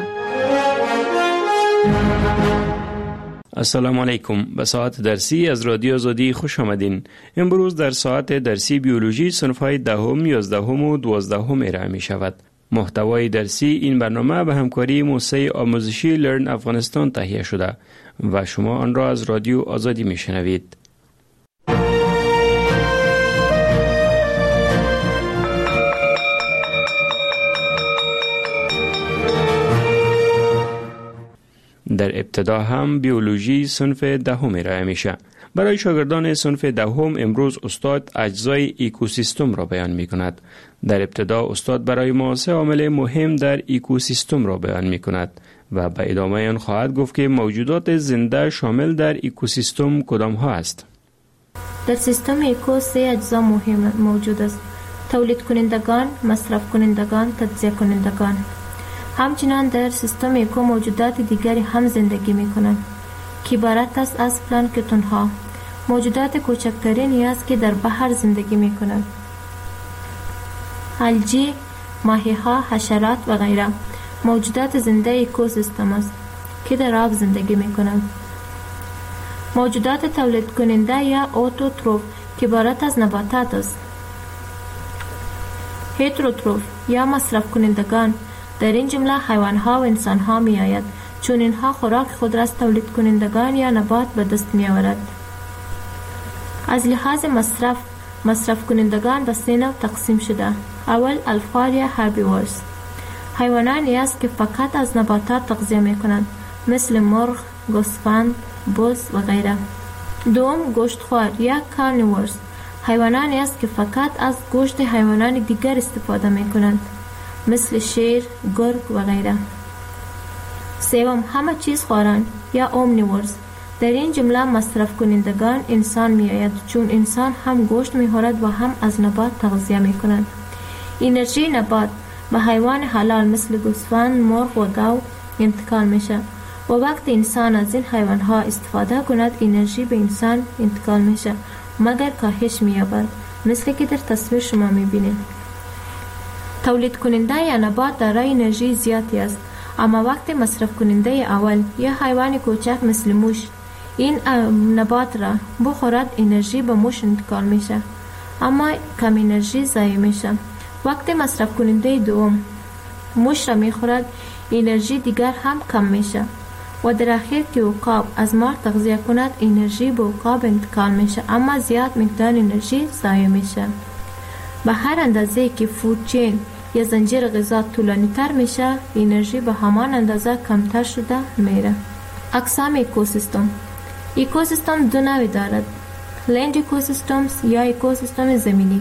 السلام علیکم. به ساعت درسی از رادیو آزادی خوش آمدین. امروز در ساعت درسی بیولوژی صنف‌های دهم، یازدهم و دوازدهم ارائه می شود. محتوای درسی این برنامه به همکاری موسسه آموزشی لرن افغانستان تهیه شده و شما آن را از رادیو آزادی می شنوید. در ابتدا هم بیولوژی صنف دهم ارائه میشه. برای شاگردان صنف دهم امروز استاد اجزای اکوسیستم را بیان می کند. در ابتدا استاد برای ما سه عامل مهم در اکوسیستم را بیان می کند و به ادامه آن خواهد گفت که موجودات زنده شامل در اکوسیستم کدام ها است. در سیستم اکو سه اجزا مهم موجود است: تولید کنندگان، مصرف کنندگان، تجزیه کنندگان. همچنین در سیستم اکو موجودات دیگری هم زندگی می کنند که عبارت است از پلانکتون ها، موجودات کوچکترینی است که در بحر زندگی می کنند. الگی، ماهی ها، حشرات و غیره موجودات زنده اکوسیستم است که در آب زندگی می کنند. موجودات تولید کننده یا اوتوتروف که عبارت از نباتات است. هتروتروف یا مصرف کنندگان در این جمله حیوان ها و انسان ها می آید، چون اینها خوراک خود را از تولید کنندگان یا نبات به دست می آورد. از لحاظ مصرف، مصرف کنندگان به سه نوع تقسیم شده. اول الفار یا هربیورز، حیوانانی است که فقط از نباتات تغذیه می کنند، مثل مرغ، گوسفند، بز و غیره. دوم گوشتخوار یا کارنیورز، حیوانانی است که فقط از گوشت حیوانان دیگر استفاده می کنند، مثل شیر، گرگ و غیره. سوم همه چیز خوران یا اومنیورز، در این جمله مصرف کنندگان انسان می آید، چون انسان هم گوشت می خورد و هم از نبات تغذیه می کند. انرژی نبات به حیوان حلال مثل گوسفند، مرغ و گاو انتقال می شود و وقتی انسان از این حیوان ها استفاده کند انرژی به انسان انتقال می شود مگر کاهش می یابد، مثل که در تصویر شما می بینید. تولید کننده یا نبات دارای انرژی زیادی است، اما وقتی مصرف کننده اول یا حیوان کوچک مثل موش این نبات را بخورد انرژی به موش انتقال می شود، اما کم انرژی ضایع می شود. وقتی مصرف کننده دوم موش را می خورد انرژی دیگر هم کم می شود و در اخیر که عقاب از مار تغذیه کند انرژی به عقاب انتقال می شود، اما زیاد مقدار انرژی ضایع می شود. به هر اندازه که فود چین یا زنجیر غذا طولانی تر می شود انرژی به همان اندازه کمتر شده میره. اقسام اکوسیستم. اکوسیستم دو نوع دارد: لند اکوسیستمز یا اکوسیستم زمینی.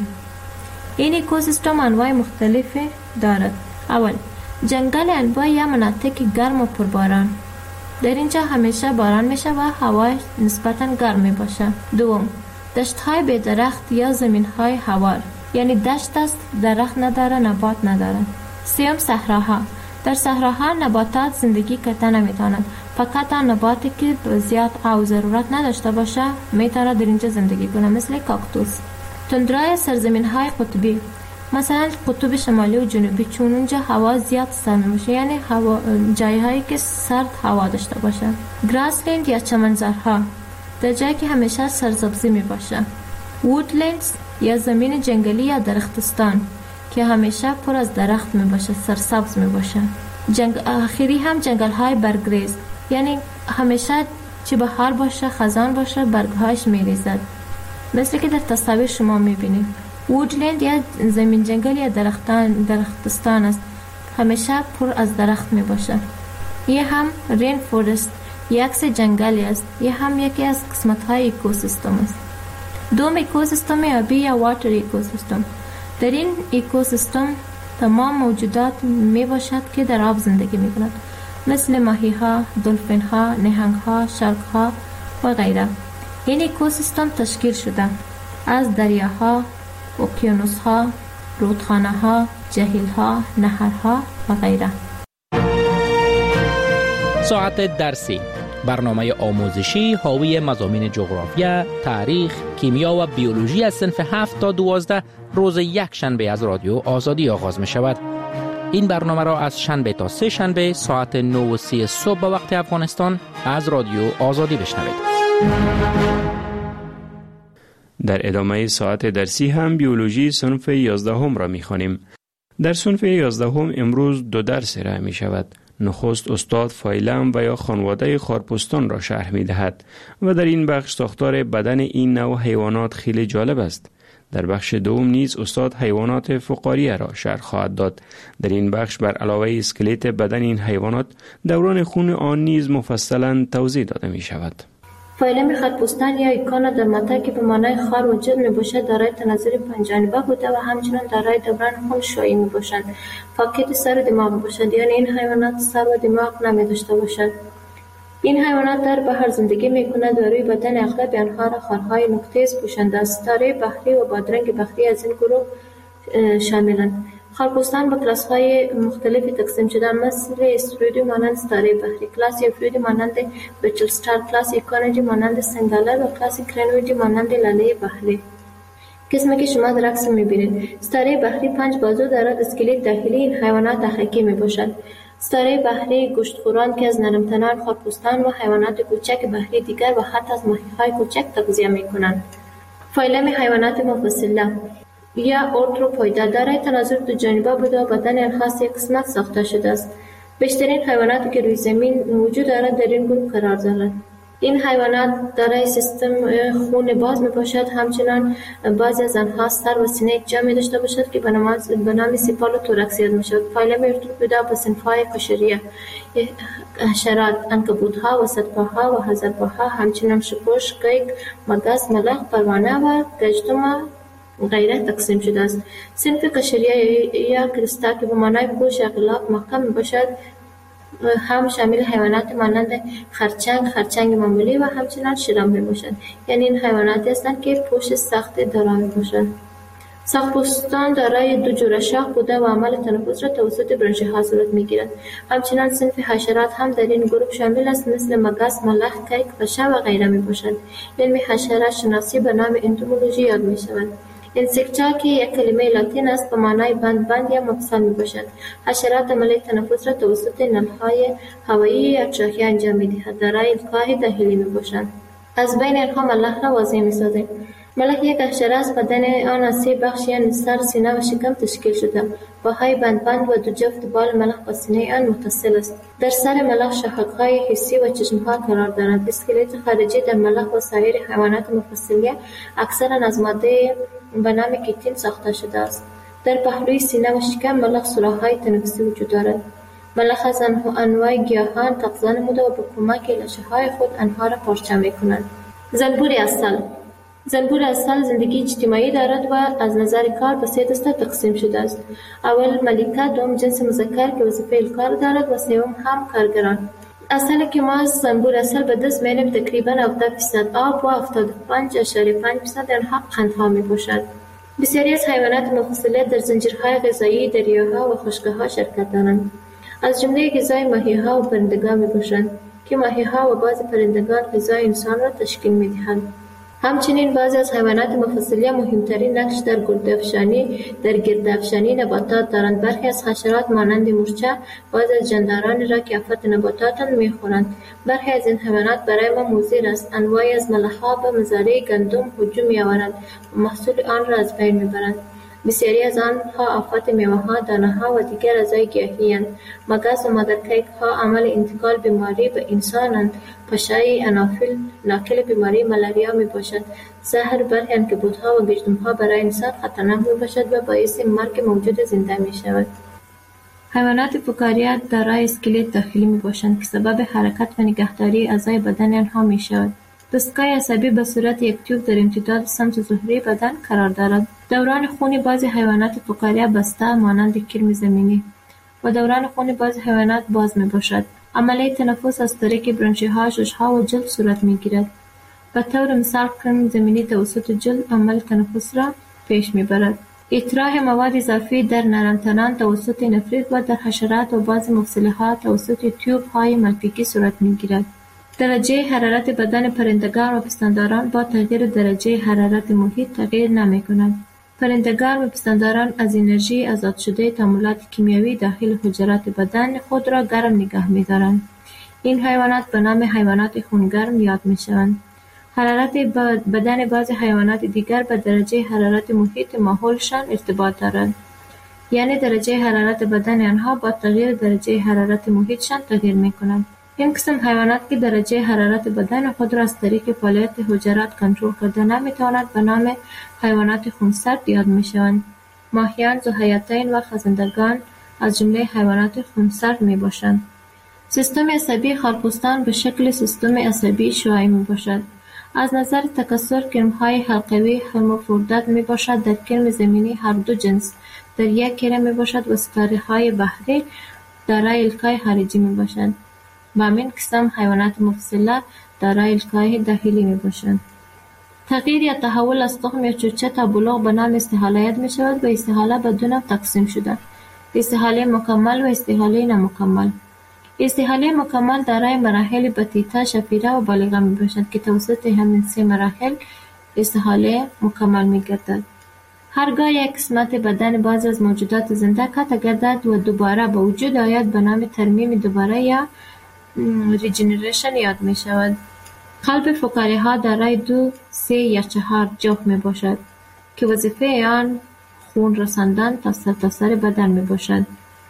این اکوسیستم انواع مختلفی دارد. اول جنگل انواع یا مناطق گرم و پرباران، در اینجا همیشه باران میشه و هوا نسبتاً گرم می باشه. دوم دشت های بی درخت یا زمین های هوار، یعنی دشت است درخت نداره، نبات نداره. سوم صحراها، در صحراها نباتات زندگی کرده نمیتونند، فقط آن نباتی که زیاد آب ضرورت نداشته باشه میتونه در اینجا زندگی کنه، مثل کاکتوس. تندرای سرزمین های قطبی، مثلا قطب شمالی و جنوبی، چون اونجا هوا زیاد سرد میشه، یعنی هوا جایی هایی که سرد هوا داشته باشه. گراسلند یا چمنزارها، در جایی که همیشه سرسبزی می باشه. وودلندز یا زمین جنگلی یا درختستان که همیشه پر از درخت می باشه، سرسبز می باشه. جنگ آخری هم جنگل های برگریز، یعنی همیشه چه بهار باشه خزان باشه برگهاش می ریزد، مثل که در تصاویر شما می بینید. وودلند یا زمین جنگل یا درختان درختستان است، همیشه پر از درخت می باشه. یه هم رین فورست یک عکس جنگلی است، یه هم یکی از قسمت های اکوسیستم است. دوم اکوسیستم آبی یا واتر اکوسیستم، در این اکوسیستم تمام موجودات می باشد که در آب زندگی می کند، مثل ماهی ها، دلفین ها، نهنگ ها، شارک ها و غیره. این اکوسیستم تشکیل شده از دریاها، اقیانوس ها، رودخانه ها، جهیل ها، نهرها و غیره. ساعت درسی، برنامه آموزشی حاوی مضامین جغرافیا، تاریخ، کیمیا و بیولوژی از صنف هفت تا دوازده روز یک شنبه از رادیو آزادی آغاز می شود. این برنامه را از شنبه تا سه شنبه ساعت نه و سی صبح به وقت افغانستان از رادیو آزادی بشنوید. در ادامه ساعت درسی هم بیولوژی صنف یازدهم را می خوانیم. در صنف یازدهم امروز دو درس ارائه می شود. نخست استاد فایلم و یا خانواده خارپستان را شرح می دهد و در این بخش ساختار بدن این نوع حیوانات خیلی جالب است. در بخش دوم نیز استاد حیوانات فقاریه را شرح خواهد داد. در این بخش بر علاوه اسکلت بدن این حیوانات، دوران خون آن نیز مفصلا توضیح داده می شود. فایلم خرپوستان یا ایکانا در ماتا که به معنای خار و جلد می باشد دارای تناظر پنجانبه بوده و همچنان دارای دوران خون شایی می باشند. پاکت سر و دماغ باشند، یعنی این حیوانات سر و دماغ نمی داشته باشد. این حیوانات در بحر زندگی می کنند و روی بدن اغلب آنها را خارهای نقطه‌ای پوشانده است. ستاره بحری و بادرنگ بحری از این گروه شاملند. خرپوستان به کلاس های مختلفی تقسیم شدند، مثل استرودی مانند ستاره بحری، کلاس یوفریدی مانند بچل ستار، کلاس ایکانویدی مانند سنگالر و کلاس کرنویدی مانند لاله بحری. قسمی که شما در عکس می‌بینید، ستاره بحری پنج بازو دارد. اسکلت داخلی این حیوانات حقیقی میباشد. ستاره بحری گوشتخوران که از نرمتنان، خرپوستان و حیوانات کوچک بحری دیگر و حتی از ماهی‌های کوچک تغذیه می‌کنند. فایلم حیوانات مفصله یا ارتروپویدا دارای تناظر دو جانبه بوده و بدن آنها سه قسمت ساخته شده است. بیشترین حیواناتی که روی زمین وجود دارند در این گروه قرار دارند. این حیوانات دارای سیستم خون باز می باشد. همچنان بعضی از آنها سر و سینه یک جا می داشته باشد که به نام سیپال و توراکس یاد می شود. فایلم ارتروپویدا به صنف‌های قشریه، حشرات، عنکبوت‌ها، وسطپاها و هزارپاها، همچنان شپش، قیق، مگس، ملخ، پروانه و گژدم غیره تقسیم شده است. صنف قشریه یا کرستا که به معنای پوش یا غلاف محکم می باشد هم شامل حیوانات مانند خرچنگ، خرچنگ معمولی و همچنان شرم می باشد. یعنی این حیواناتی هستند که پوش سخت دارا می باشد. ساق‌پوستان دارای دو جوره شاخ بوده و عمل تنفس را توسط برانشی ها صورت می گیرد. همچنان صنف حشرات هم در این گروه شامل است، مثل مگس، ملخ، کیک، پشه و غیره می باشد. علم حشرات شناسی به نام انتومولوژی یاد می شود. انسکتا که یک کلمه لاتین است به معنای بند بند یا مفصل می باشد. حشرات عمل تنفس را توسط نلهای هوایی یا تراکیه انجام می دهد. دارای القاء داخلی می باشند. از بین آنها ملخ را واضح می سازیم. ملخ یک حشره است. بدن آن از سه بخش یعنی سر، سینه و شکم تشکیل شده. پاهای بند بند و دو جفت بال ملخ با سینه آن متصل است. در سر ملخ شاخک‌های حسی و چشم‌ها قرار دارند. اسکلت خارجی در ملخ و سایر حیوانات مفصلیه اکثرا از ماده به نام کیتین ساخته شده است. در پهلوی سینه و شکم ملخ سوراخ‌های تنفسی وجود دارد. ملخ از انواع گیاهان تغذیه نموده و به کمک لاشه‌های خود آنها را پارچه می‌کنند. زنبور عسل زنبور عسل زندگی اجتماعی دارد و از نظر کار به سه دسته تقسیم شده است. اول ملکه، دوم جنس مذکر که وظیفه الکار دارد و سوم هم کارگران. عسل که ما از زنبور عسل به دست می‌آوریم تقریباً هفتاد درصد آب و هفتاد و پنج اشاره پنج درصد آنها قندها می‌باشد. بسیاری از حیوانات مفصله در زنجیرهای غذایی دریاها و خشک‌ها شرکت دارند. از جمله غذای ماهی‌ها و پرندگان می‌باشند که ماهی‌ها و بعضی پرندگان غذای انسان را تشکیل می‌دهند. همچنین بعضی از حیوانات مفصلیه مهمترین نقش در گردافشانی در گردافشانی نباتات دارند. برخی از حشرات مانند مورچه بعضی از جاندارانی را که آفت نباتات می‌خورند. برخی از این حیوانات برای ما مضر است. انواعی از ملخ‌ها به مزارع گندم هجوم می‌آورند و محصول آن را از بین می‌برند. بسیاری از آنها آفت میوه‌ها، دانه‌ها و دیگر اعضای گیاهی‌اند. مگس و مادرکیک‌ها عامل انتقال بیماری به انسانند. پشه انافیل ناقل بیماری ملاریا میباشد. زهر برخی عنکبوت‌ها و گژدم‌ها برای انسان خطرناک میباشد و باعث مرگ موجود زنده میشود. حیوانات فقاریه دارای اسکلت داخلی میباشند که سبب حرکت و نگهداری اعضای بدن آنها میشود. دستگاه عصبی به صورت یک تیوب در امتداد سمت ظهری بدن قرار دارد. دوران خون بعضی حیوانات فقاریه بسته مانند کرم زمینی و دوران خون بعضی حیوانات باز می باشد. عملیه تنفس از طریق برانشی‌ها، شش‌ها و جلد صورت می‌گیرد. به طور مثال کرم زمینی توسط جلد عمل تنفس را پیش می‌برد. اطراح مواد اضافی در نرمتنان توسط نفریت و در حشرات و بعضی مفصل‌ها توسط تیوب‌های ملپیکی صورت می‌گیرد. درجه حرارت بدن پرندگان و پستانداران با تغییر درجه حرارت محیط تغییر نمی‌کند. پرندگان و پستانداران از انرژی آزاد شده تعاملات کیمیایی داخل حجرات بدن خود را گرم نگه می‌دارند. این حیوانات به نام حیوانات خونگرم یاد می‌شوند. حرارت بدن بعضی حیوانات دیگر به درجه حرارت محیط ماحولشان ارتباط دارد. یعنی درجه حرارت بدن آنها با تغییر درجه حرارت محیطشان تغییر می‌کند. این قسم حیوانات که درجه حرارت بدن خود را از طریق فعالیت حجرات کنترل کرده نمیتواند به نام حیوانات خونسرد یاد میشوند. ماهیان، ذوحیاتین و خزندگان از جمله حیوانات خونسرد می باشند. سیستم عصبی خارپوستان به شکل سیستم عصبی شعاعی می باشد. از نظر تکثر کرم‌های حلقوی هرمافرودیت می باشد. در کرم زمینی هر دو جنس در یک کره می باشد و ستاره‌های بحری دارای الکای خارجی می باشند. با همین قسم حیوانات مفصله دارای الکای داخلی می باشند. تغییر یا تحول از تخم یا چوچه تا بلوغ به نام استحاله یاد می شود و استحاله به دو نوع تقسیم شده: استحاله مکمل و استحاله نامکمل. استحاله مکمل دارای مراحل بطیطه، شفیره و بالغه می باشد که توسط همین سه مراحل استحاله مکمل می گردد. هرگاه یک قسمت بدن بعضی از موجودات زنده قطع گردد و دوباره به وجود آید به نام ترمیم دوباره یا ریجنریشن یاد می شود. قلب فقاریه ها دارای دو، سه یا چهار جوف می باشد که وظیفه آن خون رساندن تا سرتاسر بدن می باشد.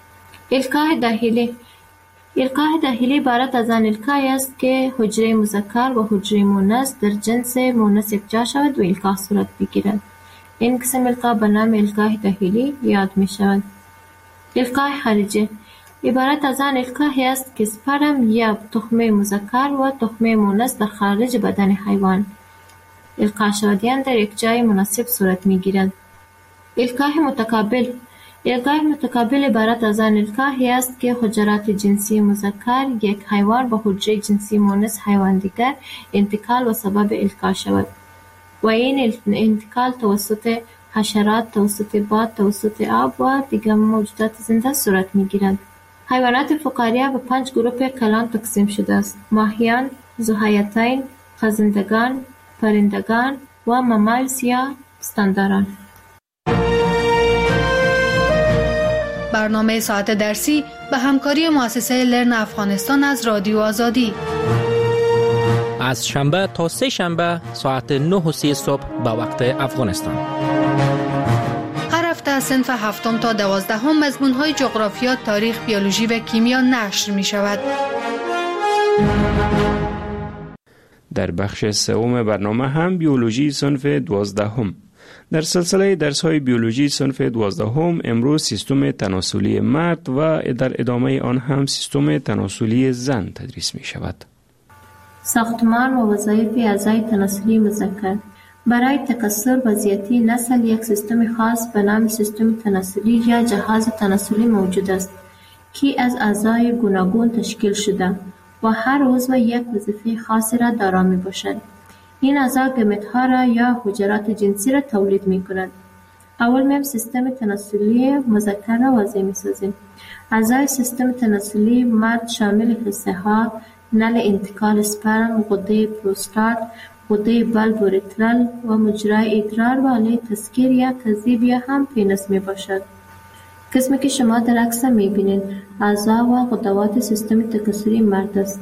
الکای داخلی. الکای داخلی عبارت از آن الکای است که حجره مذکر و حجره مؤنث در جنس مؤنث یکجا شود و الکا صورت بگیرد. این قسم الکا به نام الکای داخلی یاد می شود. الکای خارجی عبارت از آن الکای است که سپرم یا تخمه مذکر و تخمه مؤنث در خارج بدن حیوان القا شدیان در یک جای مناسب صورت می گیرد. الکای متقابل. الکای متقابل عبارت از آن الکای است که حجرات جنسی مذکر یک حیوان به حجره جنسی مؤنث حیوان دیگر انتقال و سبب الکا شود و این انتقال توسط حشرات، توسط باد، توسط آب و دیگر موجودات زنده صورت می گیرد. حیوانات فقاریه به پنج گروه کلان تقسیم شده است: ماهیان، ذوحیاتین، خزندگان، پرندگان و مامالز یا پستانداران. برنامه ساعت درسی به همکاری مؤسسه لرن افغانستان از رادیو آزادی از شنبه تا سه شنبه ساعت نه و سی صبح به وقت افغانستان. هر هفته صنف هفتم تا دوازدهم مضمون‌های جغرافیا، تاریخ، بیولوژی و کیمیا نشر می شود. در بخش سوم برنامه هم بیولوژی صنف دوازدهم. در سلسله درس‌های بیولوژی صنف دوازدهم امروز سیستم تناسلی مرد و در ادامه آن هم سیستم تناسلی زن تدریس می شود. ساختمان و وظایف اعضای تناسلی مذکر. برای تکثر و زیاتی نسل یک سیستم خاص به نام سیستم تناسلی یا جهاز تناسلی موجود است که از اعضای گوناگون تشکیل شده و هر عضو یک وظیفه خاصی را دارا می باشد. این اعضا گمیت‌ها را یا حجرات جنسی را تولید می کنند. اول میم سیستم تناسلی مذکر را واضح می سازیم. اعضای سیستم تناسلی مرد شامل حصه ها، نل انتقال اسپرم، غده پروستات، غده بلب اوریترال و مجرای ادرار و آله تسکیر یا تذیب یا هم پینس می باشد. قسمی که شما در عکس می بینید اعضا و غدوات سیستم تکثری مرد است.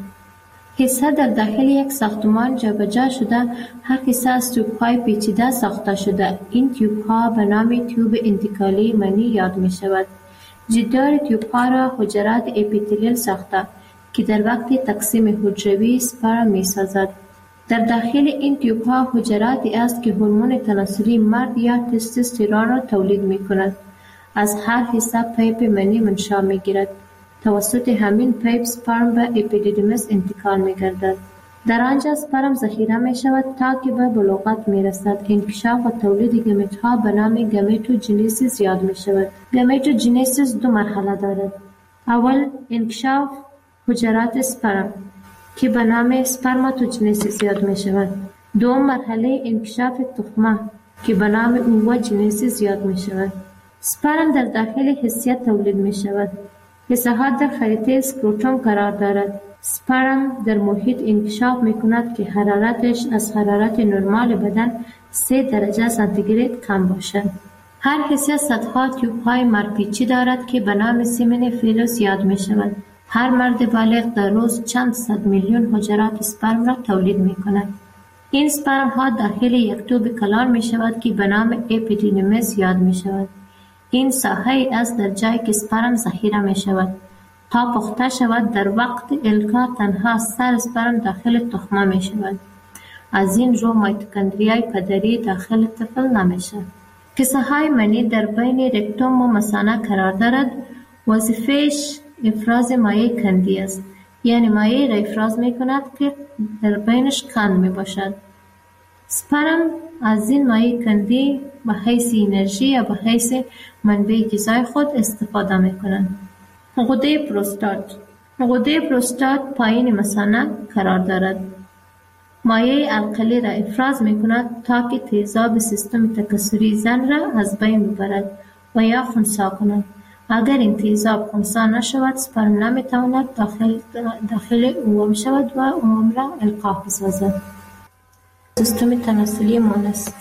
حصه در داخل یک ساختمان جابجا شده، هر حصه از تیوب‌های پیچیده ساخته شده. این تیوب‌ها به نام تیوب انتقالی منی یاد می شود. جدار تیوب‌ها را حجرات اپیتلیل ساخته که در وقت تقسیم حجروی سپرم می سازد. در داخل این تیوب‌ها حجراتی است که هورمون تناسلی مرد یا تستوسترون را تولید می کند. از هر حصه پیپ منی منشأ می گیرد. توسط همین پیپ سپرم به اپیدیدیمس انتقال می گردد. در آنجا سپرم ذخیره می شود تا که به بلوغت می رسد. انکشاف و تولید گمیت ها به نام گمیتوجنیسیس یاد می شود. گمیتوجنیسیس دو مرحله دارد. اول انکشاف حجرات سپرم که به نام سپرماتوجنیسیس یاد می شود. دوم مرحله انکشاف تخمه که به نام اووجنیسیس یاد می شود. سپرم در داخل حسیه تولید می شود. حصه ها در خریطه اسکروتوم قرار دارد. سپرم در محیط انکشاف می کند که حرارتش از حرارت نرمال بدن سه درجه سانتیگراد کم باشد. هر حصه صدها تیوب های مرپیچی دارد که به نام سیمن فیلوس یاد می شود. هر مرد بالغ در روز چند صد میلیون حجرات سپرم را تولید می کند. این سپرم ها داخل یک توب کلان می شود که به نام اپیدیدیمس یاد می شود. این ساحه است در جایی که سپرم ذخیره می شود. تا پخته شود. در وقت القا تنها سر اسپرم داخل تخمه می شود. از این رو میتوکندریای پدری داخل طفل نمیشه. کیسه های منی در بین رکتوم و مثانه قرار دارد. وظیفهش افراز مایع کندی است، یعنی مایع را افراز می کند که در بینش کند می باشد. سپرم از این مایع کندی به حیث انرژی یا به حیث منبع غذای خود استفاده می کنند. غده پروستات غده پروستات پایین مثانه قرار دارد. مایع القلی را افراز می کند تا که تیزاب سیستم تکثری زن را از بین ببرد و یا خنثی کند. اگر این تیزاب خنثی نشود، سپرم نمی تواند داخل, داخل اوم شود و اوم را القاح بسازد. سیستم تناسلی مونس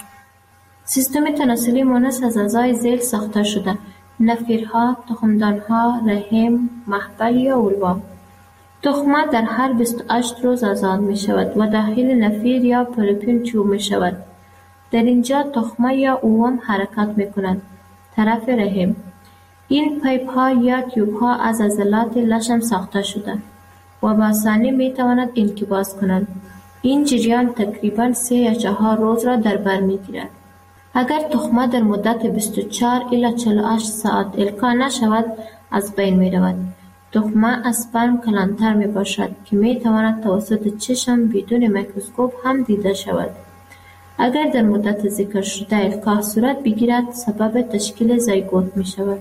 سیستم تناسلی مونس از اعضای ذیل ساخته شده: نفیرها، تخمدانها، رحم، محبل یا اولوا. تخمه در هر بیست و هشت روز آزاد می شود و داخل نفیر یا پروپین چوب می شود. در اینجا تخمه یا اوم حرکت می کند. طرف رحم. این پیپ ها یا تیوب ها از عضلات لشم ساخته شده و با آسانی می تواند انقباض کند. این جریان تقریباً سه یا چهار روز را در بر می گیرد. اگر تخمه در مدت بیست و چهار الی چهل و هشت ساعت القا نشود، از بین می رود. تخمه از سپرم کلانتر می باشد که می تواند توسط چشم بدون میکروسکوپ هم دیده شود. اگر در مدت ذکر شده القاح صورت بگیرد، سبب تشکیل زایگوت می شود.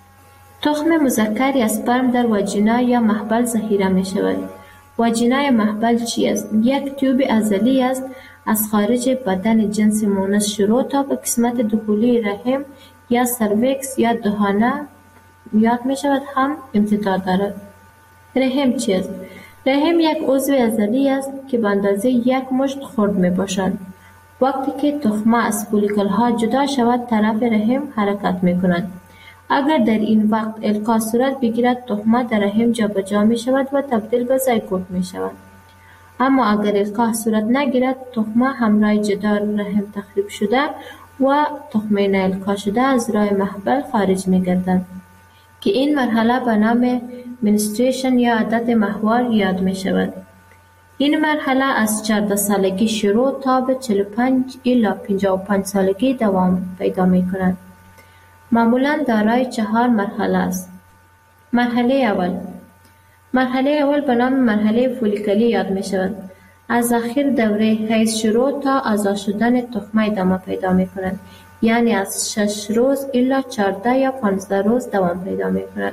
تخم مذکر یا سپرم در واژینا یا محبل ذخیره می شود. واژینا یا محبل چی است؟ یک تیوب عضلی است از خارج بدن جنس مونس شروع تا به قسمت داخلی رحم یا سرویکس یا دهانه یاد می شود هم امتداد دارد. رحم چی است؟ رحم یک عضو عضلی است که به اندازه یک مشت خرد می باشد. وقتی که تخمه از فولیکل ها جدا شود، طرف رحم حرکت می کند. اگر در این وقت القاح صورت بگیرد، تخمه در رحم جابجا می شود و تبدیل به زایگوت می شود. اما اگر القاح صورت نگیرد، تخمه همراه جدار رحم تخریب شده و تخمه نالقا شده از راه محبل خارج می گردد که این مرحله به نام منستریشن یا عادت ماهوار یاد می شود. این مرحله از چهارده سالگی شروع تا به چهل و پنج الی پنجاه و پنج سالگی دوام پیدا می کند. معمولاً دارای چهار مرحله است. مرحله اول مرحله اول به نام مرحله فولیکلی یاد می شود. از آخر دوره حیض شروع تا آزاد شدن تخمه ادامه پیدا می کند، یعنی از شش روز الی چهارده یا پانزده روز دوام پیدا می کند.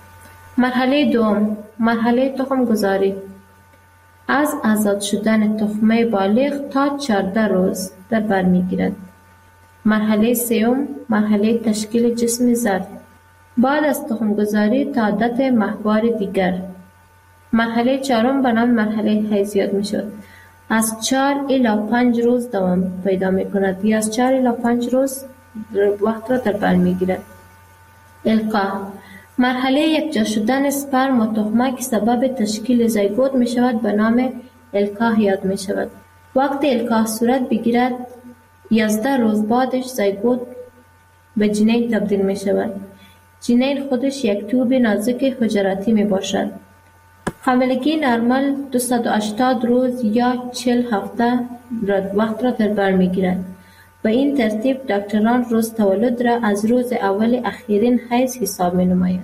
مرحله دوم مرحله تخم گذاری از آزاد شدن تخمه بالغ تا چهارده روز در بر می گیرد. مرحله سوم مرحله تشکیل جسم زرد بعد از تخم گذاری تا عادت ماهوار دیگر. مرحله چهارم به نام مرحله حیض یاد می شود. از چهار الی پنج روز دوام پیدا می کند یا از چهار الی پنج روز وقت را در بر می گیرد. القاح مرحله یکجا شدن سپرم و تخمه که سبب تشکیل زایگوت می شود به نام القاح یاد می شود. وقتی القاح صورت بگیرد، یازده روز بعدش زایگوت به جنین تبدیل می شود. جنین خودش یک توب نازک حجراتی می باشد. حاملگی نرمال دویست و هشتاد روز یا چهل هفته وقت را در بر می گیرد. به این ترتیب دکتران روز تولد را از روز اول اخیرین حیض حساب می نماید.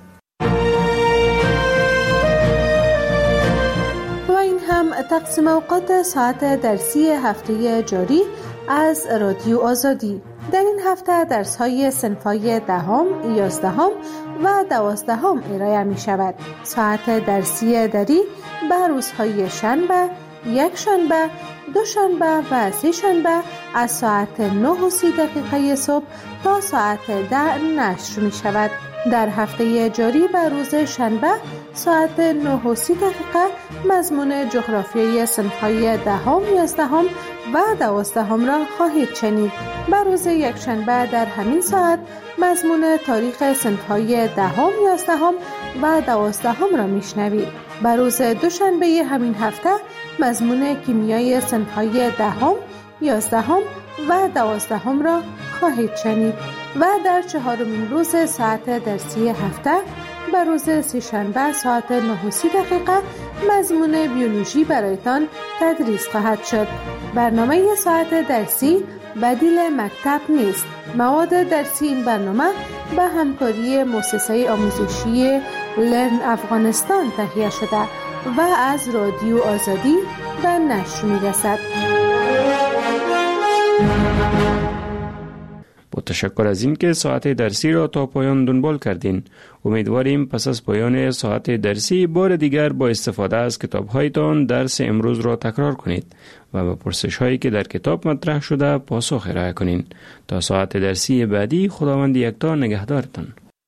و این هم تقسیم اوقات ساعت درسی هفته جاری از رادیو آزادی. در این هفته درس های صنف‌های دهم، یازدهم و دوازدهم ارائه می شود. ساعت درسی دری به روزهای شنبه، یک شنبه، دو شنبه و سه شنبه از ساعت نه و سی دقیقه صبح تا ساعت ده نشر می شود. در هفته جاری به روز شنبه ساعت نه و سی دقیقه مضمون جغرافیای صنف‌های دهم، یازدهم و دوازدهم را خواهید شنید. به روز یک شنبه در همین ساعت مضمون تاریخ صنف‌های دهم، یازدهم و دوازدهم را میشنوید. به روز دوشنبه همین هفته مضمون کیمیای صنف‌های دهم، یازدهم و دوازدهم را خواهید شنید و در چهارمین روز ساعت درسی هفته به روز سه‌شنبه ساعت نه و سی دقیقه مضمون بیولوژی برایتان تدریس خواهد شد. برنامه ساعت درسی بدیل مکتب نیست. مواد درسی این برنامه به همکاری مؤسسه آموزشی لرن افغانستان تهیه شده و از رادیو آزادی به نشر می‌رسد. با تشکر از این که ساعت درسی را تا پایان دنبال کردین. امیدواریم پس از پایان ساعت درسی بار دیگر با استفاده از کتاب‌هایتان درس امروز را تکرار کنید و به پرسش‌هایی که در کتاب مطرح شده پاسخ ارائه کنین. تا ساعت درسی بعدی خداوند یکتا نگهدارتان.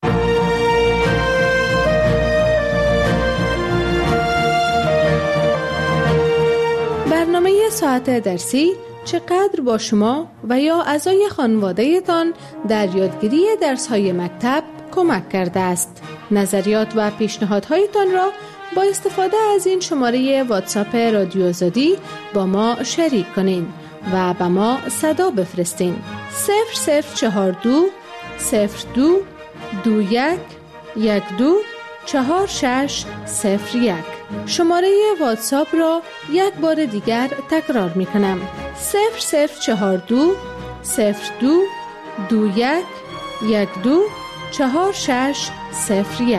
برنامه ساعت درسی چقدر با شما و یا اعضای خانواده تان در یادگیری درس‌های مکتب کمک کرده است. نظریات و پیشنهادهایتان را با استفاده از این شماره واتساپ رادیو آزادی با ما شریک کنین و به ما صدا بفرستین. صفر صفر چهار دو صفر دو دو یک یک دو چهار شش صفر یک. شماره واتساپ را یک بار دیگر تکرار می کنم. صفر صفر چهار دو صفر دو دو یک یک دو چهار شش صفر یک.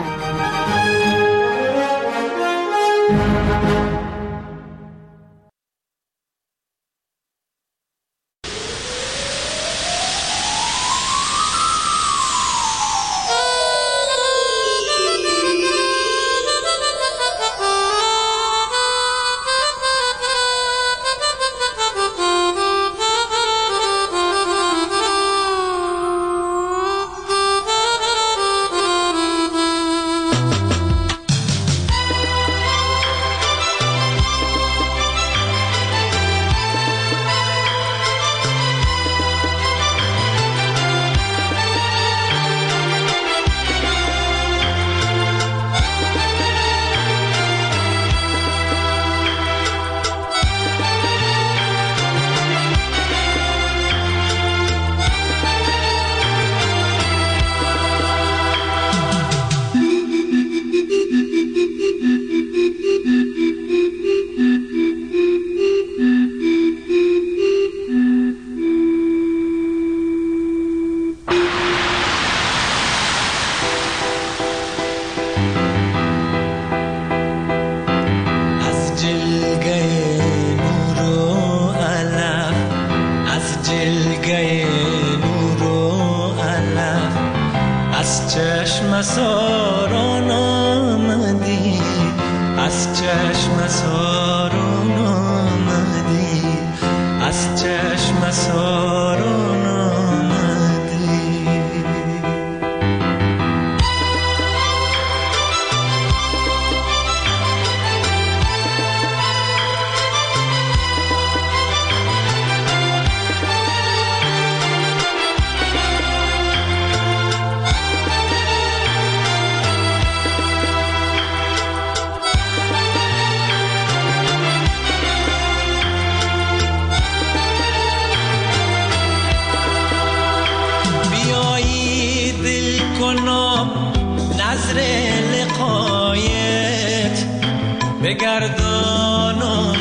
بگردانم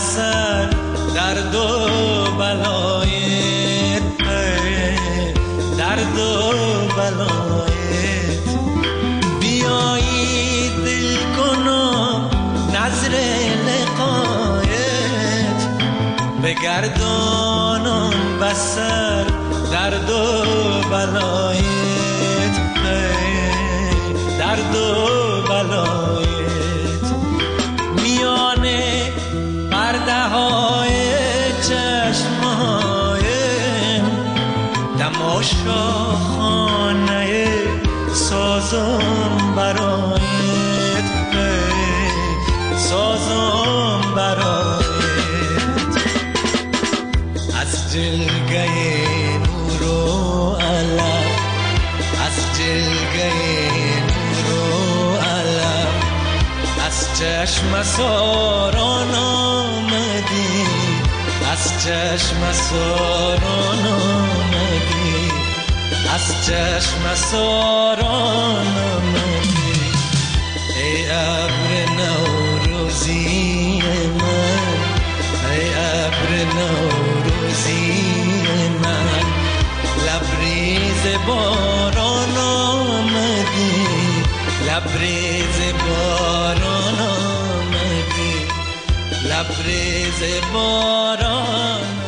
بسر درد و بلایت، درد و بلایت. بیایی دل کنم نظر لقایت، بگردانم بسر درد و بلایت، درد و بلایت. میانه پرده های چشمایم تماشا خانه سازم برایت، سازم برایت. از جلگه نور و علم، از جلگه نور و علم، از چشم ساران آمدی، از چشم ساران آمدی، از چشم ساران آمدی. باران آمدی، لبریز باران آمدی، لبریز باران